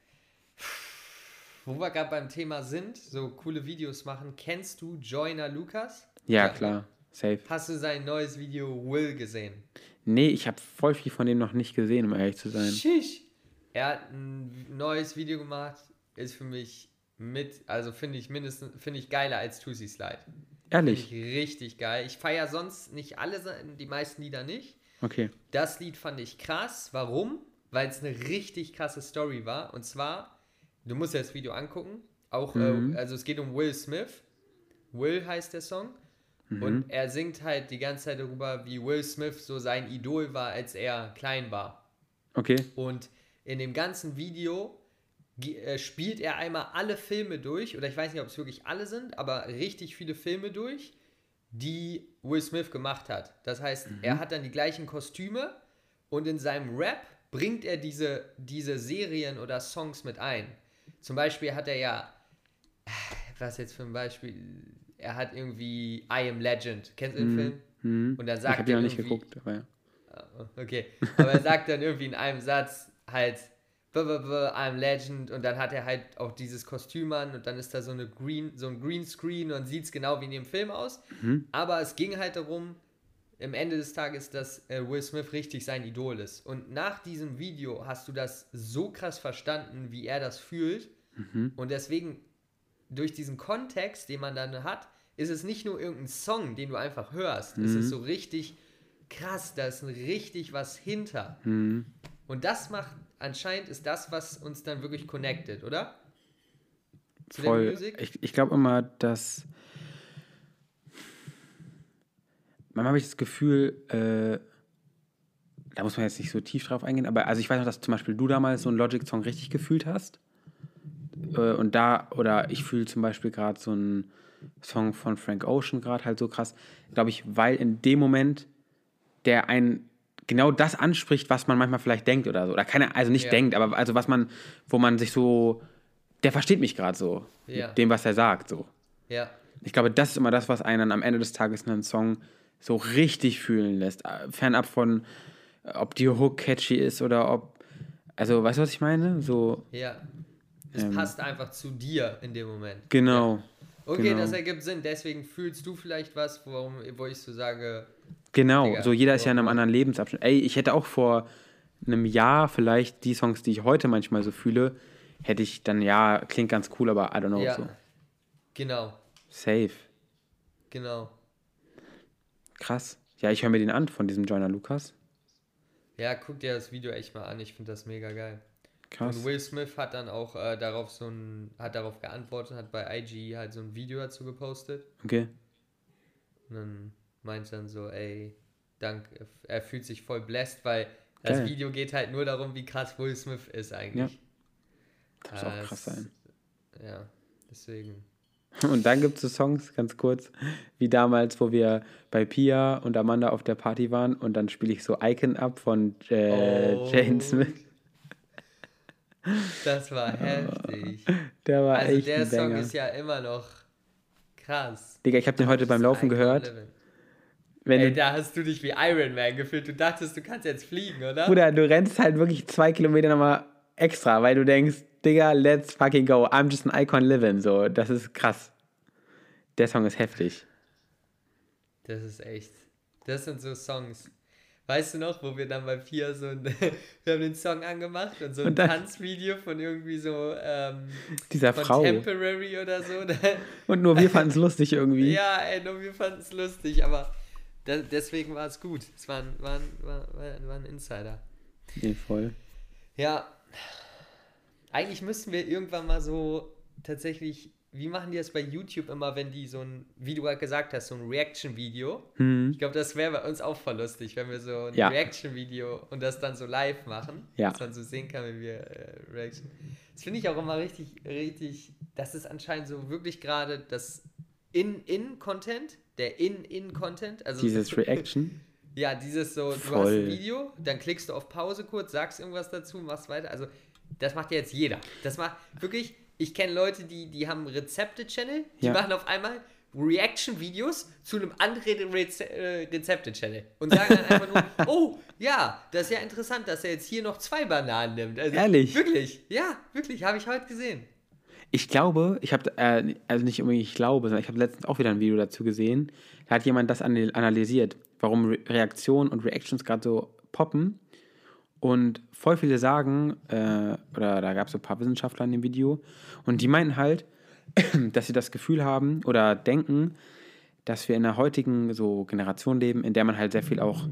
Wo wir gerade beim Thema sind, so coole Videos machen, kennst du Joyner Lucas? Ja, klar, safe. Hast du sein neues Video Will gesehen? Nee, ich habe voll viel von dem noch nicht gesehen, um ehrlich zu sein. Schisch. Er hat ein neues Video gemacht, ist für mich finde ich geiler als Tusi Slide. Ehrlich? Finde ich richtig geil. Ich feiere sonst nicht die meisten Lieder nicht. Okay. Das Lied fand ich krass. Warum? weil es eine richtig krasse Story war. Und zwar, du musst dir das Video angucken. Auch, also es geht um Will Smith. Will heißt der Song. Und er singt halt die ganze Zeit darüber, wie Will Smith so sein Idol war, als er klein war. Okay. Und in dem ganzen Video spielt er einmal alle Filme durch, oder ich weiß nicht, ob es wirklich alle sind, aber richtig viele Filme durch, die Will Smith gemacht hat. Das heißt, er hat dann die gleichen Kostüme und in seinem Rap bringt er diese Serien oder Songs mit ein. Zum Beispiel hat er ja, was jetzt für ein Beispiel, er hat irgendwie I Am Legend. Kennst du den Film? Und dann sagt ich habe ihn er noch nicht irgendwie, geguckt, aber ja. Okay, aber er sagt dann irgendwie in einem Satz halt I'm Legend und dann hat er halt auch dieses Kostüm an und dann ist da so ein Greenscreen und sieht es genau wie in dem Film aus. Aber es ging halt darum, am Ende des Tages, dass Will Smith richtig sein Idol ist. Und nach diesem Video hast du das so krass verstanden, wie er das fühlt. Und deswegen, durch diesen Kontext, den man dann hat, ist es nicht nur irgendein Song, den du einfach hörst. Es ist so richtig krass, da ist richtig was hinter. Und das macht, anscheinend ist das, was uns dann wirklich connected, oder? Zu Voll. der Musik? Ich glaube immer, dass manchmal habe ich das Gefühl, da muss man jetzt nicht so tief drauf eingehen, aber also ich weiß noch, dass zum Beispiel du damals so einen Logic-Song richtig gefühlt hast. Und oder ich fühle zum Beispiel gerade so einen Song von Frank Ocean gerade halt so krass, glaube ich, weil in dem Moment der einen genau das anspricht, was man manchmal vielleicht denkt oder so. Oder also nicht denkt, aber also wo man sich so, der versteht mich gerade so, mit dem, was er sagt, so. Ja. Ich glaube, das ist immer das, was einen am Ende des Tages einen Song so richtig fühlen lässt. Fernab von, ob die Hook catchy ist oder ob, also, weißt du, was ich meine? So. Ja. Es passt einfach zu dir in dem Moment. Genau. Ja. Okay, genau. Das ergibt Sinn. Deswegen fühlst du vielleicht was, wo ich so sage... Genau, Digga, so jeder ist ja in einem anderen Lebensabschnitt. Ey, ich hätte auch vor einem Jahr vielleicht die Songs, die ich heute manchmal so fühle, hätte ich dann, ja, klingt ganz cool, aber I don't know. Ja, so. genau. Safe. Genau. Krass. Ja, ich höre mir den an von diesem Joyner Lucas. Ja, guck dir das Video echt mal an. Ich finde das mega geil. Krass. Und Will Smith hat dann auch darauf geantwortet, hat bei IG halt so ein Video dazu gepostet. Okay. Und dann meint dann so, ey, er fühlt sich voll blessed, weil das Video geht halt nur darum, wie krass Will Smith ist eigentlich. Ja. Das muss auch krass sein. Ja, deswegen. Und dann gibt es so Songs, ganz kurz, wie damals, wo wir bei Pia und Amanda auf der Party waren und dann spiele ich so Icon ab von Jane Smith. Das war heftig. Der war also echt der ein Song Banger. ist ja immer noch krass. Digga, ich habe den heute beim Laufen gehört. Ey, da hast du dich wie Iron Man gefühlt. Du dachtest, du kannst jetzt fliegen, oder? Bruder, du rennst halt wirklich 2 Kilometer nochmal extra, weil du denkst, Digga, let's fucking go. I'm just an icon living. So, das ist krass. Der Song ist heftig. Das ist echt. Das sind so Songs. Weißt du noch, wo wir dann bei Pia wir haben den Song angemacht und so ein Tanzvideo von irgendwie so dieser von Frau. Temporary oder so. Und nur wir fanden es lustig irgendwie. Ja, ey, nur wir fanden es lustig, aber deswegen war es gut. Es war ein Insider. Nee, voll. Ja. Eigentlich müssten wir irgendwann mal so tatsächlich, wie machen die das bei YouTube immer, wenn die so ein, wie du gerade gesagt hast, so ein Reaction-Video. Ich glaube, das wäre bei uns auch voll lustig, wenn wir so ein Reaction-Video und das dann so live machen. Ja. Dass man so sehen kann, wie wir Reaction. Das finde ich auch immer richtig, das ist anscheinend so wirklich gerade das In-Content, der In-Content. Also dieses Reaction. Ja, dieses so, du hast ein Video, dann klickst du auf Pause kurz, sagst irgendwas dazu, machst weiter. Also das macht ja jetzt jeder. Das macht wirklich, ich kenne Leute, die haben Rezepte-Channel, die machen auf einmal Reaction-Videos zu einem anderen Rezepte-Channel und sagen dann einfach nur, oh, ja, das ist ja interessant, dass er jetzt hier noch 2 Bananen nimmt. Also, ehrlich? Wirklich, ja, wirklich, habe ich heute gesehen. Ich glaube, ich habe, also nicht unbedingt ich glaube, sondern ich habe letztens auch wieder ein Video dazu gesehen, da hat jemand das analysiert, warum Reaktionen und Reactions gerade so poppen. Und voll viele sagen, oder da gab es so ein paar Wissenschaftler in dem Video, und die meinten halt, dass sie das Gefühl haben oder denken, dass wir in einer heutigen so Generation leben, in der man halt sehr viel auch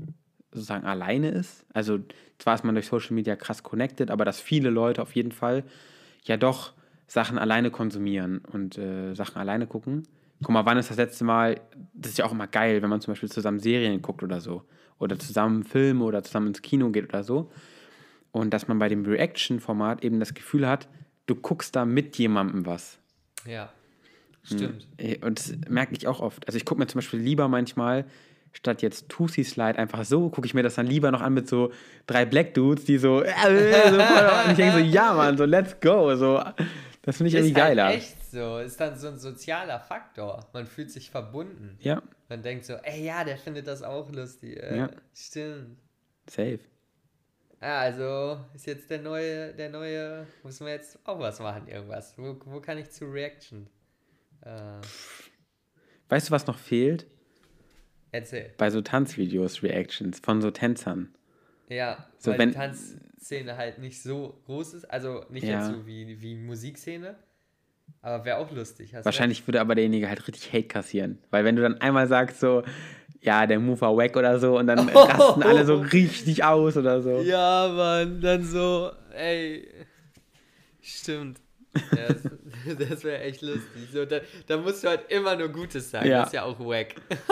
sozusagen alleine ist. Also zwar ist man durch Social Media krass connected, aber dass viele Leute auf jeden Fall ja doch Sachen alleine konsumieren und Sachen alleine gucken. Guck mal, wann ist das letzte Mal, das ist ja auch immer geil, wenn man zum Beispiel zusammen Serien guckt oder so. Oder zusammen Filme oder zusammen ins Kino geht oder so. Und dass man bei dem Reaction-Format eben das Gefühl hat, du guckst da mit jemandem was. Ja, stimmt. Und das merke ich auch oft. Also ich gucke mir zum Beispiel lieber manchmal, statt jetzt Tussi Slide einfach so, gucke ich mir das dann lieber noch an mit so 3 Black Dudes, die so, und ich denke so, ja Mann, so let's go. So, das finde ich irgendwie geiler. Halt echt so, ist dann so ein sozialer Faktor. Man fühlt sich verbunden. Ja. Man denkt so, ey, ja, der findet das auch lustig. Ja. Stimmt. Safe. Ja, also ist jetzt der neue, müssen wir jetzt auch was machen, irgendwas. Wo kann ich zu Reaction? Weißt du, was noch fehlt? Erzähl. Bei so Tanzvideos, Reactions von so Tänzern. Ja, so, weil wenn die Tanzszene halt nicht so groß ist, also nicht Ja. jetzt so wie Musikszene, aber wäre auch lustig. Hast Wahrscheinlich würde aber derjenige halt richtig Hate kassieren. Weil wenn du dann einmal sagst so, ja, der Move war wack oder so und dann rasten alle so richtig aus oder so. recht. Ja, Mann, dann so, ey, stimmt. Ja, das wäre echt lustig. So, da musst du halt immer nur Gutes sagen, Ja. das ist ja auch wack.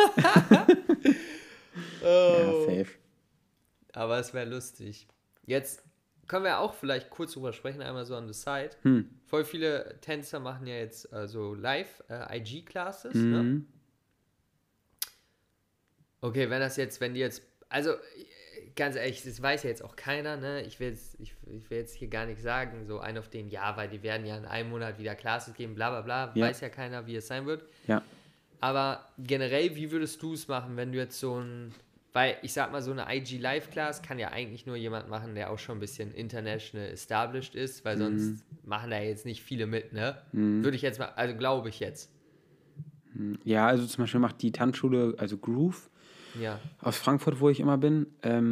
Ja, safe. Aber es wäre lustig. Jetzt können wir auch vielleicht kurz drüber sprechen, einmal so on the side. Voll viele Tänzer machen ja jetzt so live IG-Classes, ne? Okay, wenn die jetzt, also ganz ehrlich, das weiß ja jetzt auch keiner, ne? Ich will jetzt hier gar nicht sagen, so ein auf den, ja, weil die werden ja in einem Monat wieder Classes geben, bla bla bla, Ja. weiß ja keiner, wie es sein wird. Ja. Aber generell, wie würdest du es machen, wenn du jetzt weil ich sag mal, so eine IG Live Class kann ja eigentlich nur jemand machen, der auch schon ein bisschen international established ist, weil sonst machen da jetzt nicht viele mit, ne? Würde ich jetzt mal, also glaube ich jetzt. Ja, also zum Beispiel macht die Tanzschule, also Groove, Ja. aus Frankfurt, wo ich immer bin,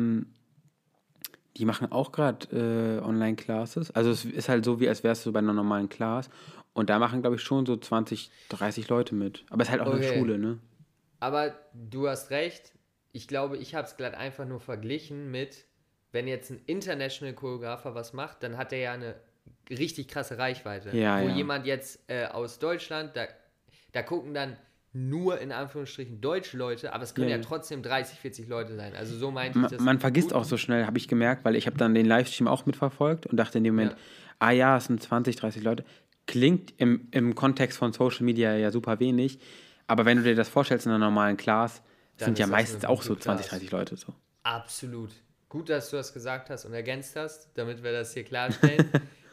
die machen auch gerade Online-Classes. Also es ist halt so, wie als wärst du bei einer normalen Class. Und da machen, glaube ich, schon so 20, 30 Leute mit. Aber es ist halt auch eine Okay. Schule, ne? Aber du hast recht. Ich glaube, ich habe es gerade einfach nur verglichen mit, wenn jetzt ein International Choreografer was macht, dann hat er ja eine richtig krasse Reichweite. Ja, Wo ja. jemand jetzt aus Deutschland, da gucken dann nur in Anführungsstrichen deutsche Leute, aber es können ja Ja. trotzdem 30, 40 Leute sein. Also so meinte ich das. Man vergisst gut. auch so schnell, habe ich gemerkt, weil ich habe dann den Livestream auch mitverfolgt und dachte in dem Moment, Ja. ah ja, es sind 20, 30 Leute. Klingt im Kontext von Social Media ja super wenig, aber wenn du dir das vorstellst in einer normalen Class, Dann sind ja ist das meistens eine auch so gute 20, Class. 30 Leute so. Absolut. Gut, dass du das gesagt hast und ergänzt hast, damit wir das hier klarstellen.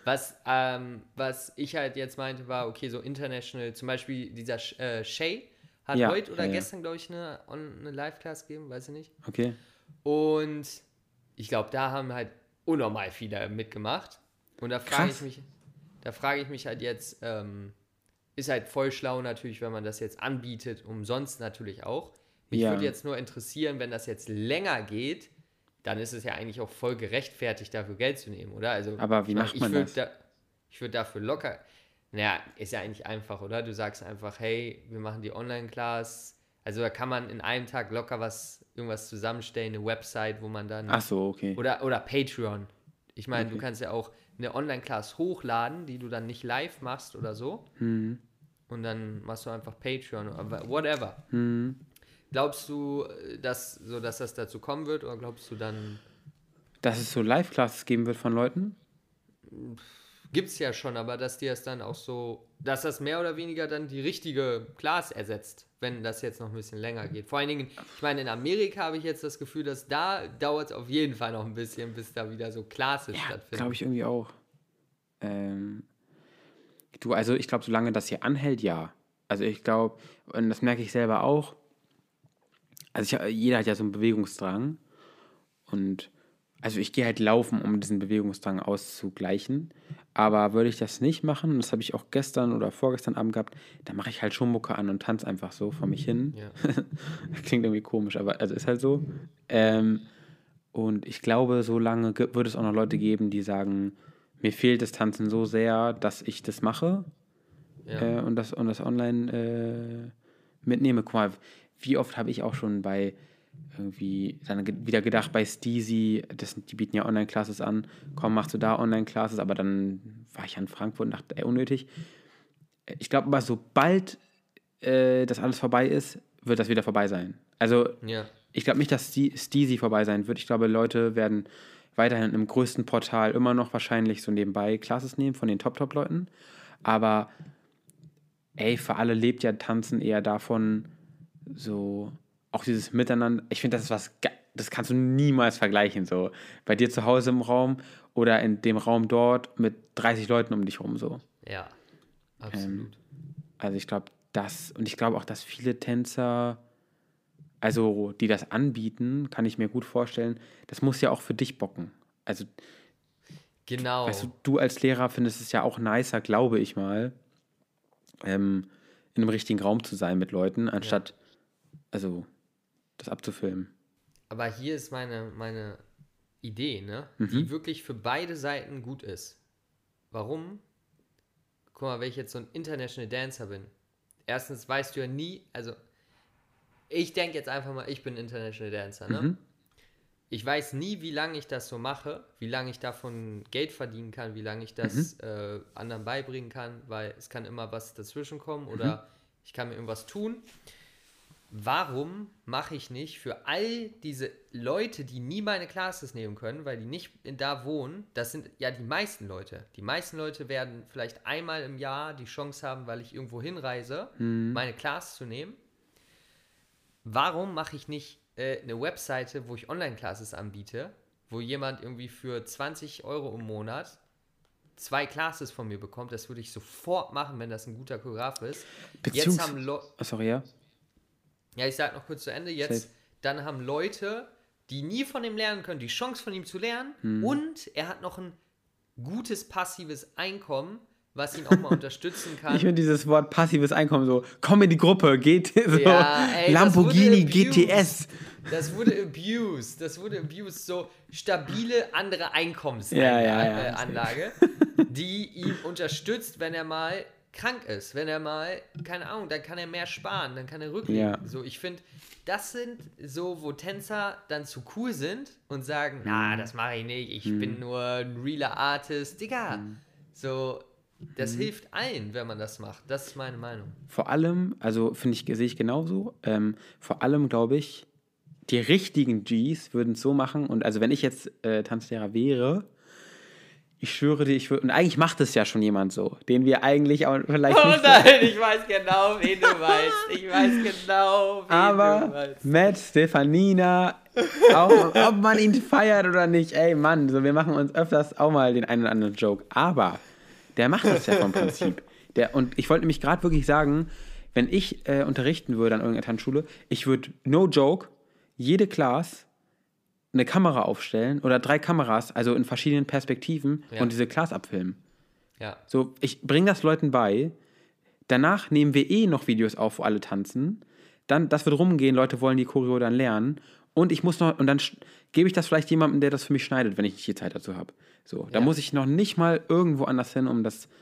Was ich halt jetzt meinte, war, okay, so international, zum Beispiel dieser Shay hat Ja, heute oder ja, ja. gestern, glaube ich, eine Live-Class gegeben, weiß ich nicht. Okay. Und ich glaube, da haben halt unnormal viele mitgemacht. Und da frage Krass. ich mich halt jetzt, ist halt voll schlau natürlich, wenn man das jetzt anbietet, umsonst natürlich auch. Mich Ja. würde jetzt nur interessieren, wenn das jetzt länger geht, dann ist es ja eigentlich auch voll gerechtfertigt, dafür Geld zu nehmen, oder? Also, Aber wie ich mein, macht man das? Ich würde dafür locker, naja, ist ja eigentlich einfach, oder? Du sagst einfach, hey, wir machen die Online-Class. Also da kann man in einem Tag locker irgendwas zusammenstellen, eine Website, wo man dann Ach so, okay. oder Patreon. Ich meine, du Okay. kannst ja auch eine Online-Class hochladen, die du dann nicht live machst oder so. Und dann machst du einfach Patreon oder whatever. Glaubst du, dass das dazu kommen wird oder glaubst du dann, Dass es so Live-Classes geben wird von Leuten? gibt's ja schon, aber dass die es dann auch so, dass das mehr oder weniger dann die richtige Class ersetzt, wenn das jetzt noch ein bisschen länger geht. Vor allen Dingen, ich meine, in Amerika habe ich jetzt das Gefühl, dass da dauert es auf jeden Fall noch ein bisschen, bis da wieder so Classes Ja, stattfinden. glaube ich irgendwie auch. Also ich glaube, solange das hier anhält, ja. Also ich glaube, und das merke ich selber auch, also jeder hat ja so einen Bewegungsdrang und also ich gehe halt laufen, um diesen Bewegungsdrang auszugleichen, aber würde ich das nicht machen, und das habe ich auch gestern oder vorgestern Abend gehabt, dann mache ich halt schon Mucke an und tanze einfach so vor mich hin. Ja. Klingt irgendwie komisch, aber also ist halt so. Und ich glaube, so lange wird es auch noch Leute geben, die sagen, mir fehlt das Tanzen so sehr, dass ich das mache und das online mitnehme. Guck mal, wie oft habe ich auch schon bei irgendwie dann wieder gedacht bei Steezy, die bieten ja Online-Classes an, komm, machst du da Online-Classes, aber dann war ich in Frankfurt und dachte, ey, unnötig. Ich glaube aber, sobald das alles vorbei ist, wird das wieder vorbei sein. Also Ja. ich glaube nicht, dass Steezy vorbei sein wird. Ich glaube, Leute werden weiterhin im größten Portal immer noch wahrscheinlich so nebenbei Classes nehmen von den Top-Leuten. Aber ey, für alle lebt ja Tanzen eher davon, so auch dieses Miteinander. Ich finde, das ist was, das kannst du niemals vergleichen. So bei dir zu Hause im Raum oder in dem Raum dort mit 30 Leuten um dich rum. So. Ja, absolut. Also ich glaube, und ich glaube auch, dass viele Tänzer, also die das anbieten, kann ich mir gut vorstellen, das muss ja auch für dich bocken. Also, Genau. weißt du als Lehrer findest es ja auch nicer, glaube ich mal, in einem richtigen Raum zu sein mit Leuten, anstatt, also, das abzufilmen. Aber hier ist meine Idee, ne? Die wirklich für beide Seiten gut ist. Warum? Guck mal, wenn ich jetzt so ein International Dancer bin. Erstens weißt du ja nie, also ich denke jetzt einfach mal, ich bin International Dancer, ne? Ich weiß nie, wie lange ich das so mache, wie lange ich davon Geld verdienen kann, wie lange ich das anderen beibringen kann, weil es kann immer was dazwischen kommen oder ich kann mir irgendwas tun. Warum mache ich nicht für all diese Leute, die nie meine Classes nehmen können, weil die nicht da wohnen, das sind ja die meisten Leute. Die meisten Leute werden vielleicht einmal im Jahr die Chance haben, weil ich irgendwo hinreise, meine Class zu nehmen. Warum mache ich nicht eine Webseite, wo ich Online-Classes anbiete, wo jemand irgendwie für 20 € im Monat 2 Classes von mir bekommt? Das würde ich sofort machen, wenn das ein guter Choreograf ist. Jetzt haben sorry, ja. Ja, ich sag noch kurz zu Ende. Jetzt, dann haben Leute, die nie von ihm lernen können, die Chance von ihm zu lernen und er hat noch ein gutes passives Einkommen, was ihn auch mal unterstützen kann. Ich finde dieses Wort passives Einkommen so, komm in die Gruppe, geht so, Ja, ey, Lamborghini das wurde GTS. Das wurde abused. So stabile andere Einkommensanlage, die ihn unterstützt, wenn er mal krank ist, wenn er mal, keine Ahnung, dann kann er mehr sparen, dann kann er rücklegen. Ja. So, ich finde, das sind so, wo Tänzer dann zu cool sind und sagen, na, das mache ich nicht, ich bin nur ein realer Artist. Digga, so, das hilft allen, wenn man das macht. Das ist meine Meinung. Vor allem, also sehe ich genauso, vor allem glaube ich, die richtigen Gs würden es so machen und also wenn ich jetzt Tanzlehrer wäre, ich schwöre dir, und eigentlich macht es ja schon jemand so, den wir eigentlich auch vielleicht Oh nicht nein, ich weiß genau, wen du meinst. aber Matt, Stefanina, auch ob man ihn feiert oder nicht, ey Mann, so, wir machen uns öfters auch mal den einen oder anderen Joke, aber der macht das ja vom Prinzip. Und ich wollte nämlich gerade wirklich sagen, wenn ich unterrichten würde an irgendeiner Tanzschule, ich würde, no joke, jede Class eine Kamera aufstellen oder 3 Kameras, also in verschiedenen Perspektiven und diese Class abfilmen. Ja. So, ich bringe das Leuten bei. Danach nehmen wir noch Videos auf, wo alle tanzen. Dann, das wird rumgehen, Leute wollen die Choreo dann lernen. Und dann gebe ich das vielleicht jemandem, der das für mich schneidet, wenn ich nicht die Zeit dazu habe. So, da muss ich noch nicht mal irgendwo anders hin, um das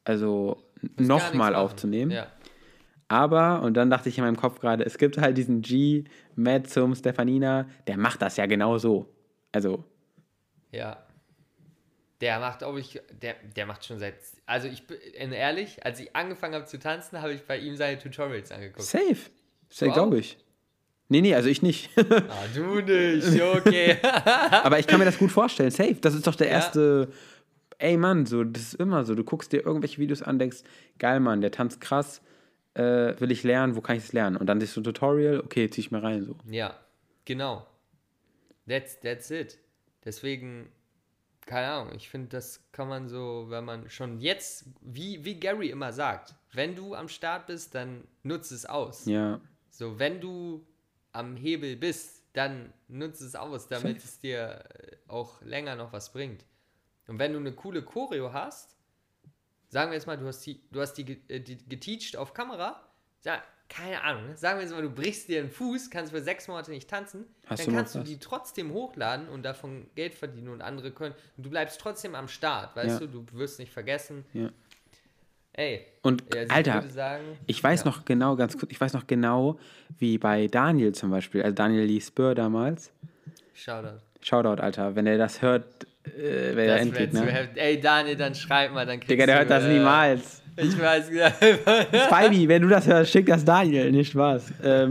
nochmal aufzunehmen. Ja. Aber, und dann dachte ich in meinem Kopf gerade, es gibt halt diesen G, Matt zum Stefanina, der macht das ja genau so. Also. Ja. Der macht, der macht schon ehrlich, als ich angefangen habe zu tanzen, habe ich bei ihm seine Tutorials angeguckt. Safe, glaube ich. Nee, also ich nicht. Ah, du nicht, okay. Aber ich kann mir das gut vorstellen, safe. Das ist doch der erste, ey Mann, so, das ist immer so, du guckst dir irgendwelche Videos an, denkst, geil Mann, der tanzt krass, will ich lernen, wo kann ich das lernen? Und dann ist so ein Tutorial, okay, zieh ich mir rein, so. Ja, genau. That's it. Deswegen, keine Ahnung, ich finde, das kann man so, wenn man schon jetzt, wie Gary immer sagt, wenn du am Start bist, dann nutze es aus. Ja. So, wenn du am Hebel bist, dann nutze es aus, damit es dir auch länger noch was bringt. Und wenn du eine coole Choreo hast, sagen wir jetzt mal, du hast die geteacht auf Kamera, keine Ahnung, sagen wir jetzt mal, du brichst dir den Fuß, kannst für 6 Monate nicht tanzen, dann kannst du die trotzdem hochladen und davon Geld verdienen und andere können, und du bleibst trotzdem am Start, weißt du wirst nicht vergessen. Ja. Ey. Und also Alter, ich würde sagen, ich weiß noch genau, ganz kurz, ich weiß noch genau, wie bei Daniel zum Beispiel, also Daniel Lee Spur damals. Shoutout. Shoutout, Alter, wenn er das hört, wäre er Das wäre Endgegner. zu heftig. Ey, Daniel, dann schreib mal, dann kriegst Digga, der hört das niemals. Ich weiß, ja. Spivey, wenn du das hörst, schick das Daniel, nicht Spaß.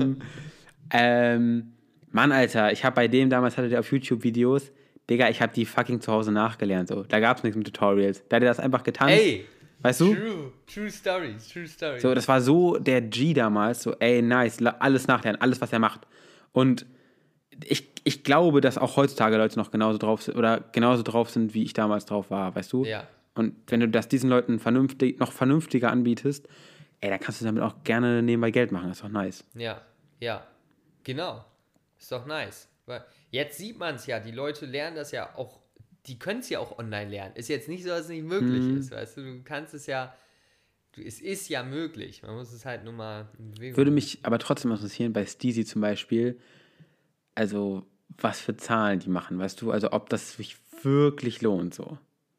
Mann, Alter, ich habe bei dem damals, hatte der auf YouTube Videos, Digga, ich habe die fucking zu Hause nachgelernt, so. Da gab's nichts mit Tutorials. Da hat er das einfach getanzt. Ey, weißt du? True Stories, true Stories. So, das war so der G damals, so, ey, nice, alles nachlernen, alles, was er macht. Und ich glaube, dass auch heutzutage Leute noch genauso drauf sind, oder genauso drauf sind, wie ich damals drauf war, weißt du? Ja. Und wenn du das diesen Leuten noch vernünftiger anbietest, ey, dann kannst du damit auch gerne nebenbei Geld machen, das ist doch nice. Ja, genau. Ist doch nice. Weil jetzt sieht man es ja, die Leute lernen das ja auch, die können es ja auch online lernen. Ist jetzt nicht so, dass es nicht möglich ist, weißt du, du kannst es ja, es ist ja möglich, man muss es halt nur mal in Bewegung. Würde mich aber trotzdem interessieren, bei Steezy zum Beispiel, also was für Zahlen die machen, weißt du, also ob das sich wirklich lohnt, so.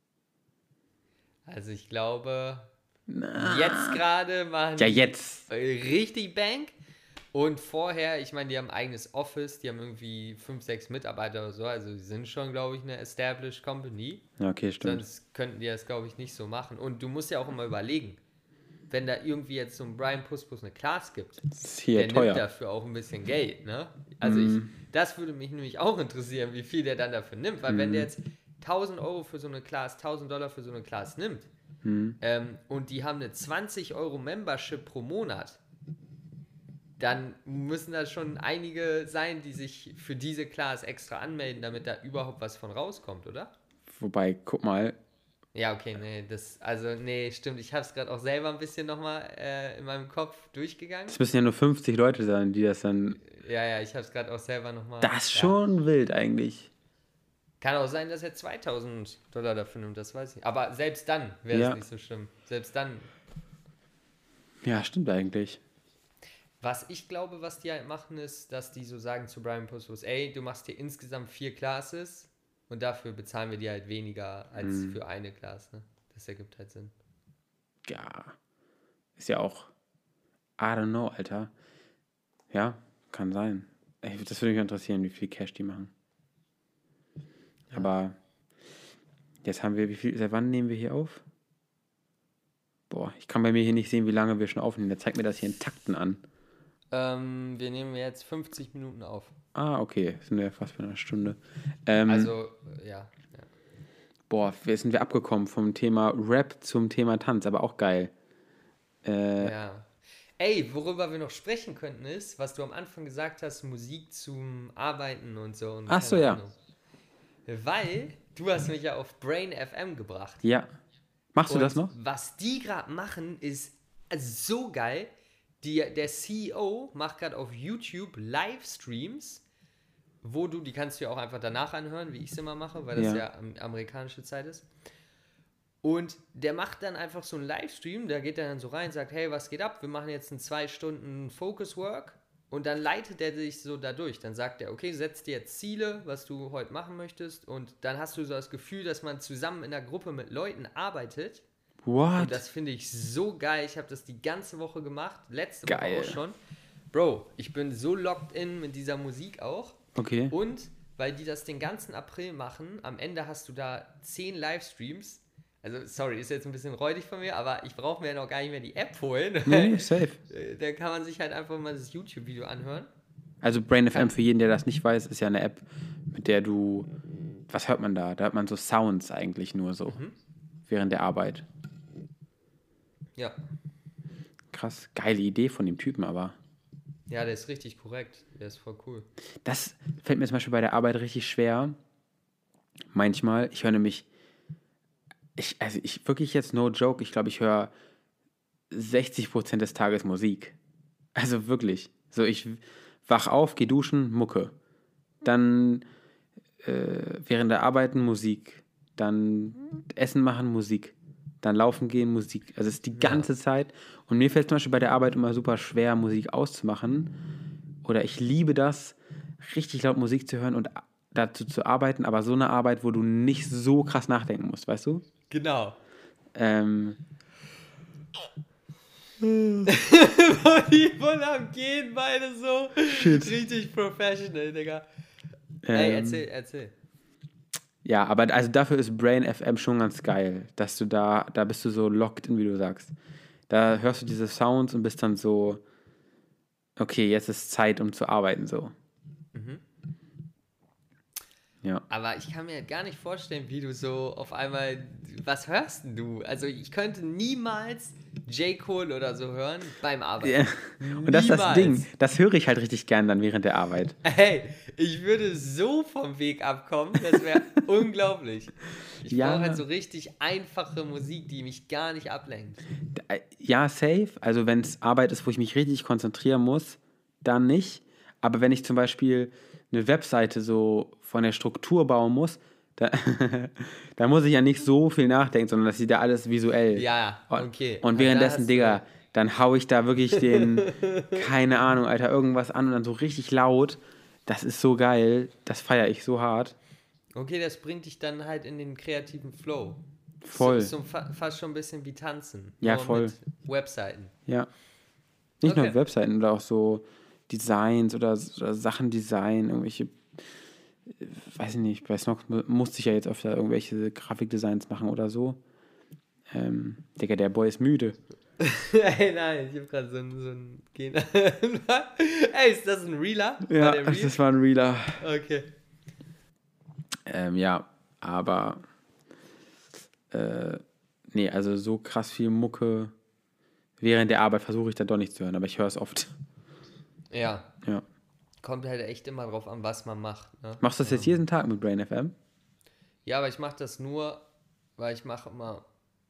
Also ich glaube, jetzt gerade machen Ja, die jetzt. richtig Bank. Und vorher, ich meine, die haben ein eigenes Office, die haben irgendwie 5, 6 Mitarbeiter oder so, also die sind schon, glaube ich, eine established Company. Ja, okay, stimmt. Sonst könnten die das, glaube ich, nicht so machen. Und du musst ja auch immer überlegen, wenn da irgendwie jetzt so ein Brian Puspus eine Class gibt, Das ist hier der teuer. nimmt dafür auch ein bisschen Geld, ne? Also das würde mich nämlich auch interessieren, wie viel der dann dafür nimmt, weil wenn der jetzt 1.000 Euro für so eine Class, 1.000 Dollar für so eine Class nimmt und die haben eine 20 Euro Membership pro Monat, dann müssen da schon einige sein, die sich für diese Class extra anmelden, damit da überhaupt was von rauskommt, oder? Wobei, guck mal, Ja, okay, nee, stimmt. Ich habe es gerade auch selber ein bisschen nochmal in meinem Kopf durchgegangen. es müssen ja nur 50 Leute sein, die das dann. Ja, ich habe es gerade auch selber nochmal. Das ist schon wild eigentlich. Kann auch sein, dass er 2.000 Dollar dafür nimmt, das weiß ich. Aber selbst dann wäre es Ja. nicht so schlimm. Selbst dann. Ja, stimmt eigentlich. Was ich glaube, was die halt machen, ist, dass die so sagen zu Brian Puspus, ey, du machst hier insgesamt 4 Classes und dafür bezahlen wir dir halt weniger als für eine Class, ne? Das ergibt halt Sinn. Ja. Ist ja auch. I don't know, Alter. Ja, kann sein. Ey, das würde mich interessieren, wie viel Cash die machen. Ja. Aber jetzt haben wir, seit wann nehmen wir hier auf? Boah, ich kann bei mir hier nicht sehen, wie lange wir schon aufnehmen. Der zeigt mir das hier in Takten an. Wir nehmen jetzt 50 Minuten auf. Ah, okay. Sind wir fast bei einer Stunde. Ja. Boah, sind wir abgekommen vom Thema Rap zum Thema Tanz, aber auch geil. Ja. Ey, worüber wir noch sprechen könnten ist, was du am Anfang gesagt hast, Musik zum Arbeiten und so. Und Ach so, keine ja. Ahnung. Weil du hast mich ja auf Brain FM gebracht. Ja. Machst du das noch? Was die gerade machen, ist so geil. Der CEO macht gerade auf YouTube Livestreams, wo die kannst du ja auch einfach danach anhören, wie ich es immer mache, weil das ja amerikanische Zeit ist. Und der macht dann einfach so einen Livestream, da geht er dann so rein, sagt, hey, was geht ab? Wir machen jetzt einen 2 Stunden Focus Work. Und dann leitet er sich so dadurch. Dann sagt er, okay, setz dir jetzt Ziele, was du heute machen möchtest. Und dann hast du so das Gefühl, dass man zusammen in einer Gruppe mit Leuten arbeitet. What? Und das finde ich so geil. Ich habe das die ganze Woche gemacht. Letzte Geil. Woche auch schon. Bro, ich bin so locked in mit dieser Musik auch. Okay. Und weil die das den ganzen April machen, am Ende hast du da 10 Livestreams. Also, sorry, ist jetzt ein bisschen räudig von mir, aber ich brauche mir ja noch gar nicht mehr die App holen. Nee, safe. Da kann man sich halt einfach mal das YouTube-Video anhören. Also Brain FM, für jeden, der das nicht weiß, ist ja eine App, mit der du, was hört man da? Da hört man so Sounds eigentlich nur so, während der Arbeit. Ja. Krass, geile Idee von dem Typen, aber Ja, der ist richtig korrekt. Der ist voll cool. das fällt mir zum Beispiel bei der Arbeit richtig schwer. Manchmal, ich höre nämlich, ich wirklich jetzt no joke, ich glaube, ich höre 60% des Tages Musik. Also wirklich. So, ich wach auf, geh duschen, Mucke. Dann während der Arbeiten Musik. Dann Essen machen, Musik. Dann laufen gehen, Musik. Also es ist die ganze Zeit. Und mir fällt zum Beispiel bei der Arbeit immer super schwer, Musik auszumachen. Oder ich liebe das, richtig laut Musik zu hören und dazu zu arbeiten, aber so eine Arbeit, wo du nicht so krass nachdenken musst, weißt du? Genau. Die voll am Gehen, beide so. Shit. Richtig professional, Digga. Ey, erzähl. Ja, aber also dafür ist Brain FM schon ganz geil, dass du da bist du so locked in, wie du sagst. Da hörst du diese Sounds und bist dann so, okay, jetzt ist Zeit, um zu arbeiten, so. Ja. Aber ich kann mir gar nicht vorstellen, wie du so auf einmal, was hörst denn du? Also ich könnte niemals J. Cole oder so hören beim Arbeiten. Ja. Und das ist das Ding, das höre ich halt richtig gern dann während der Arbeit. Hey, ich würde so vom Weg abkommen, das wäre unglaublich. Ich brauche halt so richtig einfache Musik, die mich gar nicht ablenkt. Ja, safe. Also wenn es Arbeit ist, wo ich mich richtig konzentrieren muss, dann nicht. Aber wenn ich zum Beispiel eine Webseite so von der Struktur bauen muss, da muss ich ja nicht so viel nachdenken, sondern das sieht ja alles visuell. Ja, okay. Und währenddessen, Digga, dann hau ich da wirklich keine Ahnung, Alter, irgendwas an und dann so richtig laut. Das ist so geil. Das feiere ich so hart. Okay, das bringt dich dann halt in den kreativen Flow. Voll. So fast schon ein bisschen wie Tanzen. Ja, nur voll. mit Webseiten. Ja. Nicht nur Webseiten oder auch so Designs oder Sachen designen, irgendwelche, weiß ich nicht, bei Snox musste ich ja jetzt öfter irgendwelche Grafikdesigns machen oder so. Digga, der Boy ist müde. Ey, nein, ich hab gerade so ein Ey, ist das ein Reeler? Ja, das war ein Reeler. Okay. Ja, aber nee, also so krass viel Mucke während der Arbeit versuche ich dann doch nicht zu hören, aber ich höre es oft. Ja. Ja. Kommt halt echt immer drauf an, was man macht. Ne? Machst du das jetzt jeden Tag mit Brain FM? Ja, aber ich mache das nur, weil ich mache immer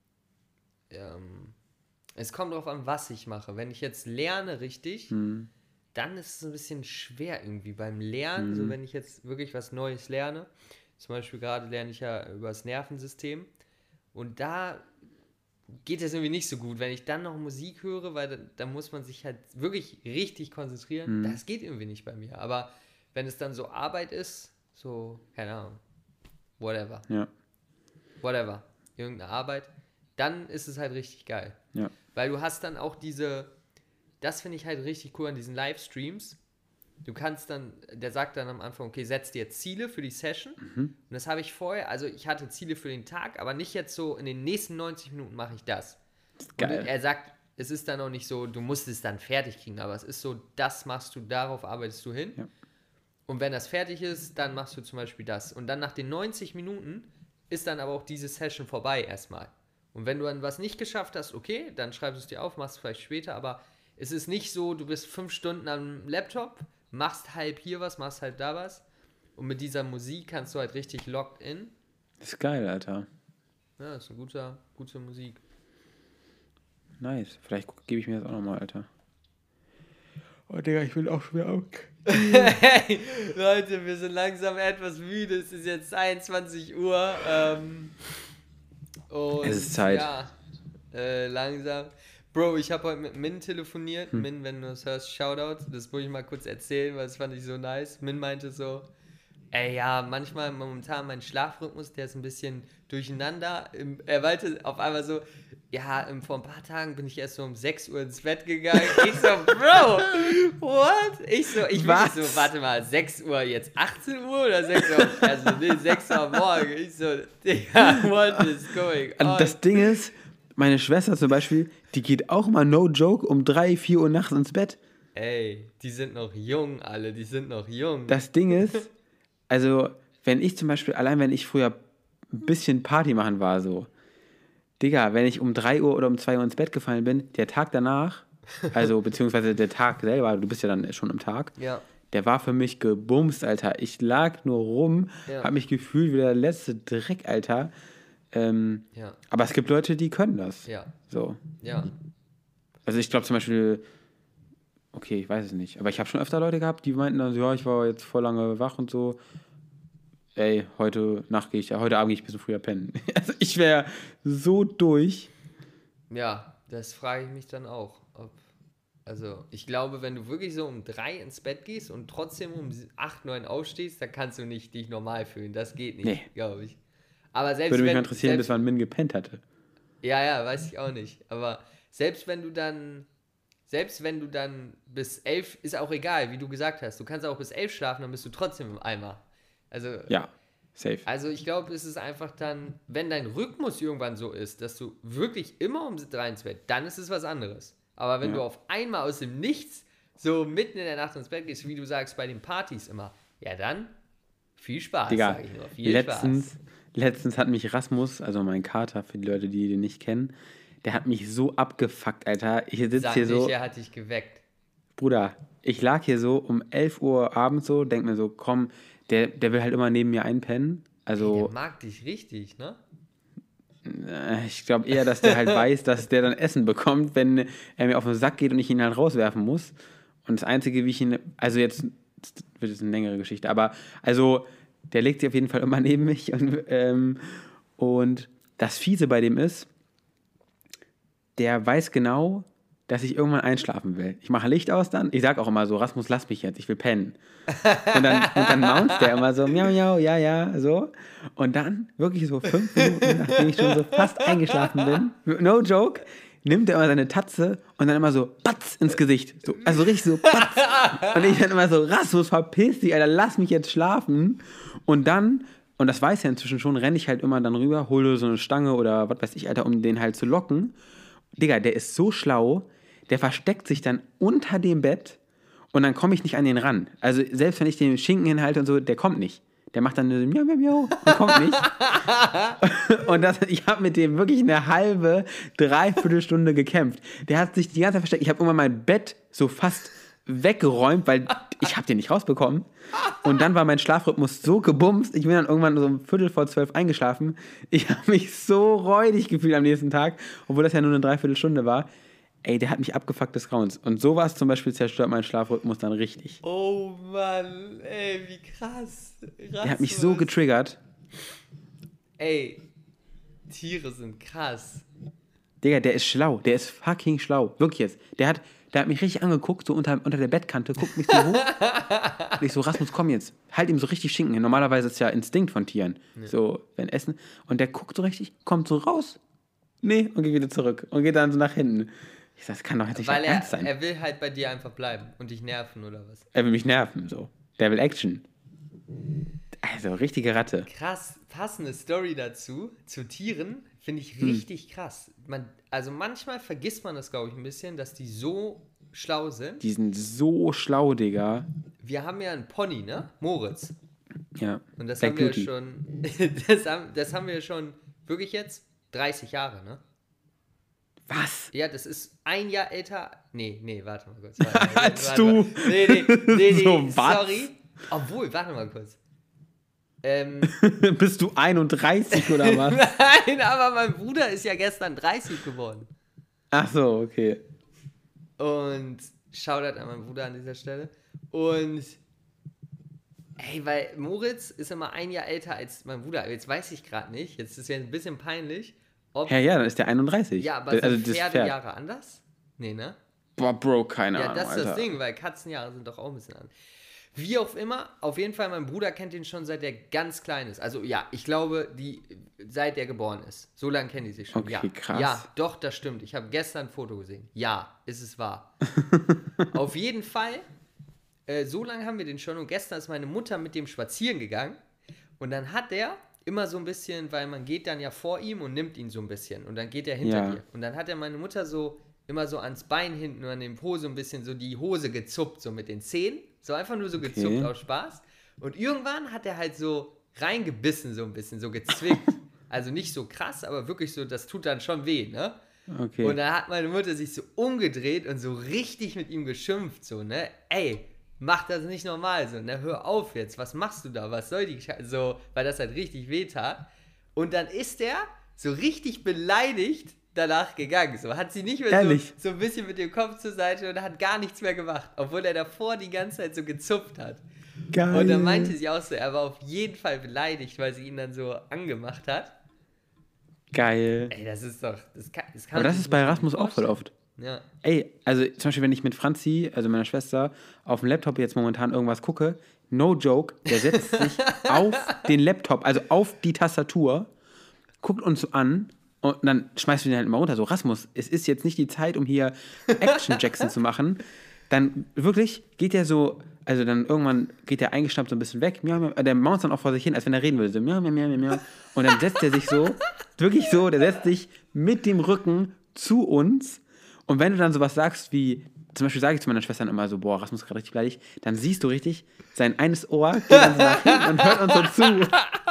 es kommt drauf an, was ich mache. Wenn ich jetzt lerne richtig, dann ist es ein bisschen schwer irgendwie beim Lernen. So, wenn ich jetzt wirklich was Neues lerne, zum Beispiel gerade lerne ich ja über das Nervensystem und da geht es irgendwie nicht so gut. Wenn ich dann noch Musik höre, weil da muss man sich halt wirklich richtig konzentrieren, das geht irgendwie nicht bei mir. Aber wenn es dann so Arbeit ist, so, keine Ahnung, whatever, irgendeine Arbeit, dann ist es halt richtig geil. Ja. Weil du hast dann auch das finde ich halt richtig cool an diesen Livestreams. Du kannst dann, der sagt dann am Anfang, okay, setz dir Ziele für die Session. Und das habe ich vorher, also ich hatte Ziele für den Tag, aber nicht jetzt so, in den nächsten 90 Minuten mache ich das. Geil. Und er sagt, es ist dann auch nicht so, du musst es dann fertig kriegen, aber es ist so, das machst du, darauf arbeitest du hin. Ja. Und wenn das fertig ist, dann machst du zum Beispiel das. Und dann nach den 90 Minuten ist dann aber auch diese Session vorbei erstmal. Und wenn du dann was nicht geschafft hast, okay, dann schreibst du es dir auf, machst es vielleicht später, aber es ist nicht so, du bist 5 Stunden am Laptop, machst halb hier was, machst halb da was und mit dieser Musik kannst du halt richtig locked in. Das ist geil, Alter. Ja, das ist eine gute Musik. Nice. Vielleicht gebe ich mir das auch nochmal, Alter. Oh, Digga, ich will auch schon wieder Hey, Leute, wir sind langsam etwas müde. Es ist jetzt 21 Uhr. Und es ist Zeit. Ja, langsam. Bro, ich habe heute mit Min telefoniert. Min, wenn du das hörst, Shoutout. Das muss ich mal kurz erzählen, weil das fand ich so nice. Min meinte so, ey, ja, manchmal momentan mein Schlafrhythmus, der ist ein bisschen durcheinander. Er meinte auf einmal so, ja, vor ein paar Tagen bin ich erst so um 6 Uhr ins Bett gegangen. Ich so, Bro, what? Ich wirklich so, warte mal, 6 Uhr jetzt 18 Uhr oder 6 Uhr? Also, nee, 6 Uhr morgen. Ich so, Digga, what is going on? Das Ding ist, meine Schwester zum Beispiel, die geht auch mal, no joke, um 3, 4 Uhr nachts ins Bett. Ey, die sind noch jung, alle, die sind noch jung. Das Ding ist, also, wenn ich zum Beispiel, allein wenn ich früher ein bisschen Party machen war, so, Digga, wenn ich um 3 Uhr oder um 2 Uhr ins Bett gefallen bin, der Tag danach, also beziehungsweise der Tag selber, du bist ja dann schon im Tag, ja. Der war für mich gebumst, Alter. Ich lag nur rum, hab mich gefühlt wie der letzte Dreck, Alter. Aber es gibt Leute, die können das. Ja. So. Ja. Also ich glaube zum Beispiel, okay, ich weiß es nicht, aber ich habe schon öfter Leute gehabt, die meinten dann, ja, ich war jetzt voll lange wach und so. Ey, heute Abend gehe ich ein bisschen früher pennen. Also ich wäre so durch. Ja, das frage ich mich dann auch. Also ich glaube, wenn du wirklich so um 3 ins Bett gehst und trotzdem um 8, 9 aufstehst, dann kannst du nicht dich normal fühlen. Das geht nicht, glaube ich. Aber selbst würde mich mal interessieren, bis wann Min gepennt hatte. Ja, weiß ich auch nicht. Aber selbst wenn du dann bis 11, ist auch egal, wie du gesagt hast, du kannst auch bis 11 schlafen, dann bist du trotzdem im Eimer. Also, Ja, safe. also ich glaube, es ist einfach dann, wenn dein Rhythmus irgendwann so ist, dass du wirklich immer um 3 ins Bett, dann ist es was anderes. Aber wenn Ja. du auf einmal aus dem Nichts so mitten in der Nacht ins Bett gehst, wie du sagst, bei den Partys immer, ja dann, viel Spaß, Digga, sag ich nur. Viel Spaß. letztens hat mich Rasmus, also mein Kater, für die Leute, die den nicht kennen, der hat mich so abgefuckt, Alter. Ich sitze Sag hier nicht, so, er hat dich geweckt. Bruder, ich lag hier so um 11 Uhr abends so, denk mir so, komm, der will halt immer neben mir einpennen. Also, Der mag dich richtig, ne? ich glaube eher, dass der halt weiß, dass der dann Essen bekommt, wenn er mir auf den Sack geht und ich ihn halt rauswerfen muss. Und das Einzige, wie ich ihn, also jetzt wird es eine längere Geschichte, aber also der legt sich auf jeden Fall immer neben mich und das Fiese bei dem ist, der weiß genau, dass ich irgendwann einschlafen will. Ich mache Licht aus dann, ich sage auch immer so, Rasmus, lass mich jetzt, ich will pennen. Und dann maunzt der immer so, miau, miau, ja, ja, so. Und dann, wirklich so 5 Minuten, nachdem ich schon so fast eingeschlafen bin, no joke, nimmt er immer seine Tatze und dann immer so, patz, ins Gesicht. So, also richtig so, patz. Und ich dann immer so, Rasmus, verpiss dich, Alter, lass mich jetzt schlafen. Und dann, und das weiß er inzwischen schon, renne ich halt immer dann rüber, hole so eine Stange oder was weiß ich, Alter, um den halt zu locken. Digga, der ist so schlau, der versteckt sich dann unter dem Bett und dann komme ich nicht an den ran. Also selbst wenn ich den Schinken hinhalte und so, der kommt nicht. Der macht dann so miau, miau, miau und kommt nicht. Und ich habe mit dem wirklich eine halbe, 3/4 Stunde gekämpft. Der hat sich die ganze Zeit versteckt. Ich habe irgendwann mein Bett so fast weggeräumt, weil ich habe den nicht rausbekommen. Und dann war mein Schlafrhythmus so gebumst, ich bin dann irgendwann so um 11:45 eingeschlafen. Ich habe mich so räudig gefühlt am nächsten Tag, obwohl das ja nur eine 3/4 Stunde war. Ey, der hat mich abgefuckt des Grauens. Und sowas zum Beispiel zerstört meinen Schlafrhythmus dann richtig. Oh Mann, ey, wie krass. Der hat mich so getriggert. Ey, Tiere sind krass. Digga, der ist schlau. Der ist fucking schlau. Wirklich jetzt. Der hat mich richtig angeguckt, so unter der Bettkante, guckt mich so hoch. Und ich so, Rasmus, komm jetzt. Halt ihm so richtig Schinken hin. Normalerweise ist es ja Instinkt von Tieren. Ja. So, wenn Essen. Und der guckt so richtig, kommt so raus. Nee, und geht wieder zurück. Und geht dann so nach hinten. Ich sag, das kann doch jetzt nicht ernst sein. Er will halt bei dir einfach bleiben und dich nerven, oder was? Er will mich nerven, so. Der will Action. Also, richtige Ratte. Krass, passende Story dazu, zu Tieren, finde ich richtig krass. Also manchmal vergisst man das, glaube ich, ein bisschen, dass die so schlau sind. Die sind so schlau, Digga. Wir haben ja einen Pony, ne? Moritz. Ja. Und das Black haben wir Beauty. schon, das haben wir schon wirklich jetzt 30 Jahre, ne? Was? Ja, das ist ein Jahr älter. Nee, warte mal kurz. Als du. Nee, So, was? sorry. Obwohl, warte mal kurz. Bist du 31 oder was? Nein, aber mein Bruder ist ja gestern 30 geworden. Ach so, okay. Und Shoutout an meinen Bruder an dieser Stelle. Und ey, weil Moritz ist immer ein Jahr älter als mein Bruder. Jetzt weiß ich gerade nicht. Jetzt ist es ja ein bisschen peinlich. Ja, dann ist der 31. Ja, aber also sind Pferdejahre anders? Nee, ne? Boah, Bro, keine Ahnung, Ja, das ist Alter. das Ding, weil Katzenjahre sind doch auch ein bisschen anders. Wie auch immer, auf jeden Fall, mein Bruder kennt ihn schon, seit er ganz klein ist. Also ja, ich glaube, seit er geboren ist. So lange kennen die sich schon. Okay, ja. krass. Ja, doch, das stimmt. Ich habe gestern ein Foto gesehen. Ja, ist es wahr. Auf jeden Fall, so lange haben wir den schon. Und gestern ist meine Mutter mit dem spazieren gegangen. Und dann hat er immer so ein bisschen, weil man geht dann ja vor ihm und nimmt ihn so ein bisschen. Und dann geht er hinter dir. Und dann hat er meine Mutter so immer so ans Bein hinten und an dem Po so ein bisschen so die Hose gezuppt, so mit den Zähnen. So einfach nur so gezuppt aus Spaß. Und irgendwann hat er halt so reingebissen, so ein bisschen, so gezwickt. Also nicht so krass, aber wirklich so, das tut dann schon weh, ne? Okay. Und dann hat meine Mutter sich so umgedreht und so richtig mit ihm geschimpft, so, ne? Ey, mach das nicht normal, so, ne? Hör auf jetzt, was machst du da? Was soll die Scheiße? So, weil das halt richtig weh tat. Und dann ist er so richtig beleidigt danach gegangen. So hat sie nicht mehr so ein bisschen mit dem Kopf zur Seite und hat gar nichts mehr gemacht, obwohl er davor die ganze Zeit so gezupft hat. Geil. Und dann meinte sie auch so, er war auf jeden Fall beleidigt, weil sie ihn dann so angemacht hat. Geil. Ey, das ist doch... Das kann Aber das ist bei Rasmus auch voll oft. Ja. Ey, also zum Beispiel, wenn ich mit Franzi, also meiner Schwester, auf dem Laptop jetzt momentan irgendwas gucke, no joke, der setzt sich auf den Laptop, also auf die Tastatur, guckt uns so an Und dann schmeißt du den halt immer runter. So, Rasmus, es ist jetzt nicht die Zeit, um hier Action-Jackson zu machen. Dann wirklich geht der so, also dann irgendwann geht der eingeschnappt so ein bisschen weg. Miau, miau, der maunzt dann auch vor sich hin, als wenn er reden würde. So, miau, miau, miau, miau. Und dann setzt er sich so, wirklich so, der setzt sich mit dem Rücken zu uns. Und wenn du dann sowas sagst wie, zum Beispiel sage ich zu meiner Schwester immer so, boah, Rasmus ist gerade richtig beleidigt, dann siehst du richtig, sein eines Ohr geht dann so nach hinten und hört uns so zu.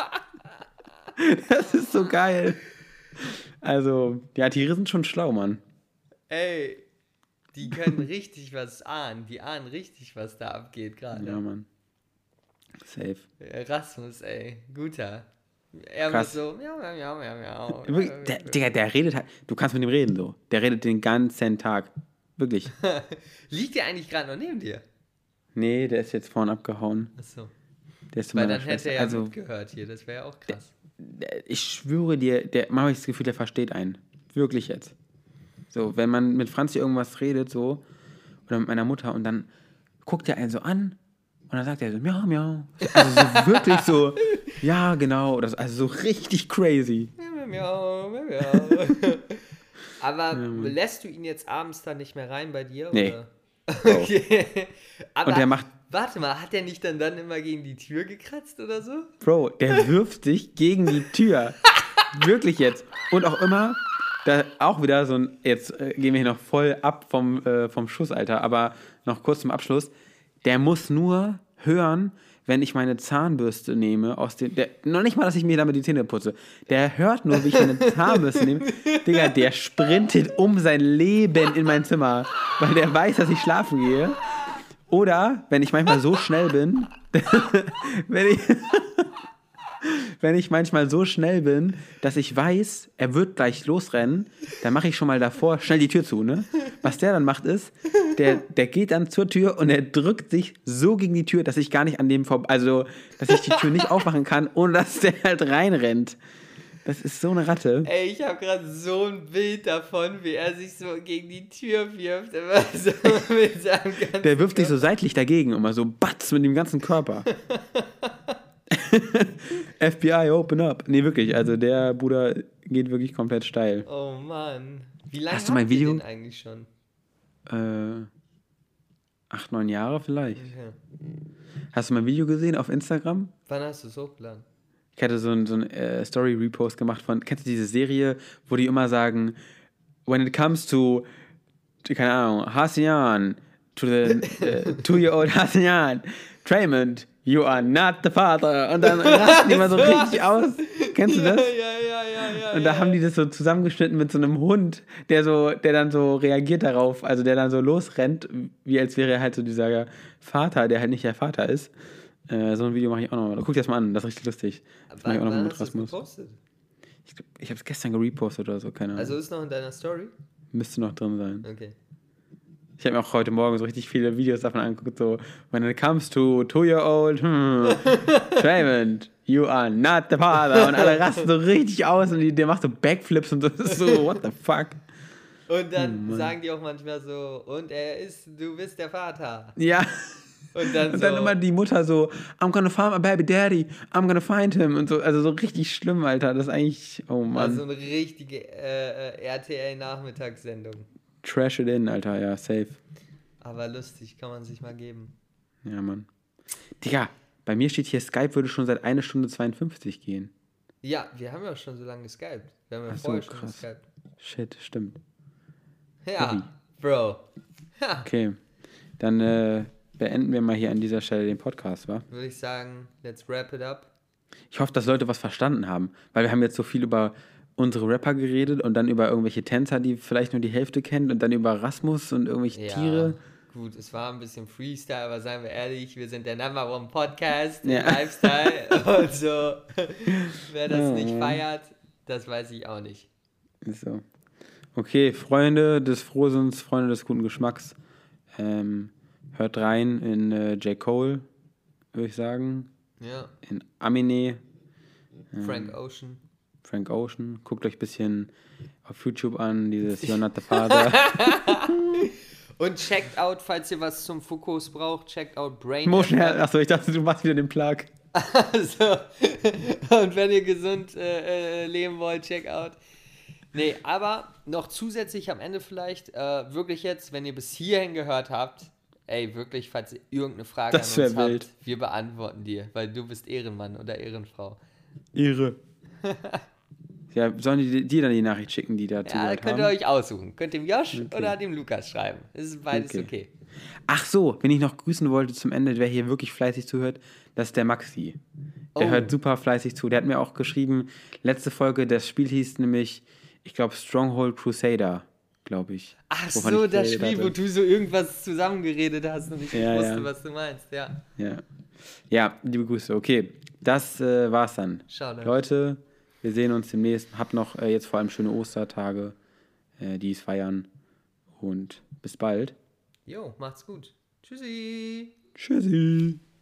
Das ist so geil. Also, ja, Tiere sind schon schlau, Mann. Ey, die können richtig was ahnen. Die ahnen richtig, was da abgeht gerade. Ja, Mann. Safe. Rasmus, ey, guter. Er Krass. muss so, miau, miau, miau, miau, miau. Digga, der redet halt, du kannst mit ihm reden so. Der redet den ganzen Tag. Wirklich. Liegt der eigentlich gerade noch neben dir? Nee, der ist jetzt vorhin abgehauen. Achso. Der ist zu Weil meiner dann Schwester. hätte er ja Also, mitgehört hier, das wäre ja auch krass. ich schwöre dir, manchmal habe ich das Gefühl, der versteht einen. Wirklich jetzt. So, wenn man mit Franzi irgendwas redet, so, oder mit meiner Mutter, und dann guckt er einen so an, und dann sagt er so, miau, miau. Also so wirklich so, ja, genau, also so richtig crazy. Miau, miau, miau. Aber lässt du ihn jetzt abends dann nicht mehr rein bei dir? Nee. Oder? Okay. Aber Und der macht, warte mal, hat der nicht dann immer gegen die Tür gekratzt oder so? Bro, der wirft sich gegen die Tür. Wirklich jetzt. Und auch immer, da auch wieder so ein, jetzt gehen wir hier noch voll ab vom Schuss, Alter, aber noch kurz zum Abschluss. Der muss nur hören, wenn ich meine Zahnbürste nehme, noch nicht mal, dass ich mir damit die Zähne putze. Der hört nur, wie ich eine Zahnbürste nehme. Digga, der sprintet um sein Leben in mein Zimmer, weil der weiß, dass ich schlafen gehe. Oder, wenn ich manchmal so schnell bin, wenn ich manchmal so schnell bin, dass ich weiß, er wird gleich losrennen, dann mache ich schon mal davor schnell die Tür zu, ne? Was der dann macht ist, der geht dann zur Tür und er drückt sich so gegen die Tür, dass ich gar nicht an dem also, dass ich die Tür nicht aufmachen kann, ohne dass der halt reinrennt. Das ist so eine Ratte. Ey, ich habe gerade so ein Bild davon, wie er sich so gegen die Tür wirft. Immer so mit seinem ganzen Der wirft sich so seitlich dagegen, immer so batz mit dem ganzen Körper. FBI, open up. Nee, wirklich, also der Bruder geht wirklich komplett steil. Oh Mann. Wie lange Hast du mein habt ihr Video? den eigentlich schon? 8, 9 Jahre vielleicht. Okay. Hast du mein Video gesehen auf Instagram? Wann hast du es hochgeladen? Ich hatte so ein Story-Repost gemacht von, kennst du diese Serie, wo die immer sagen, when it comes to keine Ahnung, Hasian, to the 2-year-old Hasian, Traymond, you are not the father. Und dann rasten die immer so richtig aus. Kennst du das? Ja. Und da haben die das so zusammengeschnitten mit so einem Hund, der dann so reagiert darauf, also der dann so losrennt, wie als wäre er halt so dieser Vater, der halt nicht der Vater ist. So ein Video mache ich auch noch mal. Guck dir das mal an, das ist richtig lustig. Das mache ich auch noch mal mit Rasmus. Ich habe es gestern gerepostet oder so, keine Ahnung. Also ist noch in deiner Story? Müsste noch drin sein. Okay. Ich habe mir auch heute Morgen so richtig viele Videos davon angeguckt, so, when it comes to 2-year-old, Traymond, you are not the father. Und alle rasten so richtig aus und der macht so Backflips und so, what the fuck. Und dann sagen die auch manchmal so, und du bist der Vater. Ja. Und dann immer die Mutter so, I'm gonna find my baby daddy, I'm gonna find him. Und so, also so richtig schlimm, Alter. Das ist eigentlich, oh Mann. Also eine richtige RTL-Nachmittagssendung. Trash it in, Alter, ja, safe. Aber lustig, kann man sich mal geben. Ja, Mann. Digga, bei mir steht hier, Skype würde schon seit 1 Stunde 52 gehen. Ja, wir haben ja schon so lange geskypt. Wir haben ja Ach so, vorher schon krass. geskypt. Shit, stimmt. Ja, Bro. Ja. Okay, dann beenden wir mal hier an dieser Stelle den Podcast, wa? Würde ich sagen, let's wrap it up. Ich hoffe, dass Leute was verstanden haben, weil wir haben jetzt so viel über unsere Rapper geredet und dann über irgendwelche Tänzer, die vielleicht nur die Hälfte kennen und dann über Rasmus und irgendwelche Tiere. Gut, es war ein bisschen Freestyle, aber seien wir ehrlich, wir sind der Number One Podcast im Ja. Lifestyle und so. Wer das nicht feiert, das weiß ich auch nicht. So. Okay, Freunde des Frohsinns, Freunde des guten Geschmacks, hört rein in J. Cole, würde ich sagen. Ja. In Aminé. Frank Ocean. Guckt euch ein bisschen auf YouTube an, dieses You're Not the Father. Und checkt out, falls ihr was zum Fokus braucht, checkt out Brain. Motion, achso, ich dachte, du machst wieder den Plug. Also, und wenn ihr gesund leben wollt, checkt out Nee, aber noch zusätzlich am Ende vielleicht, wirklich jetzt, wenn ihr bis hierhin gehört habt, ey, wirklich, falls ihr irgendeine Frage Das an uns wär wild. habt, wir beantworten dir, weil du bist Ehrenmann oder Ehrenfrau. Ehre. Ja, sollen die dir dann die Nachricht schicken, die da Ja, zugehört könnt ihr haben? euch aussuchen. Könnt dem Josh Okay. oder dem Lukas schreiben. Das ist beides okay. Ach so, wenn ich noch grüßen wollte zum Ende, wer hier wirklich fleißig zuhört, das ist der Maxi. Der Oh. hört super fleißig zu. Der hat mir auch geschrieben, letzte Folge, das Spiel hieß nämlich, ich glaube, Stronghold Crusader, glaube ich. Ach wovon so, ich das geredet Spiel, wo hatte. du so irgendwas zusammengeredet hast und ich nicht Ja, wusste, ja. was du meinst. Ja, Ja, liebe Grüße. Okay, das war's dann. Shoutout. Leute, wir sehen uns demnächst. Habt noch jetzt vor allem schöne Ostertage, die es feiern. Und bis bald. Jo, macht's gut. Tschüssi. Tschüssi.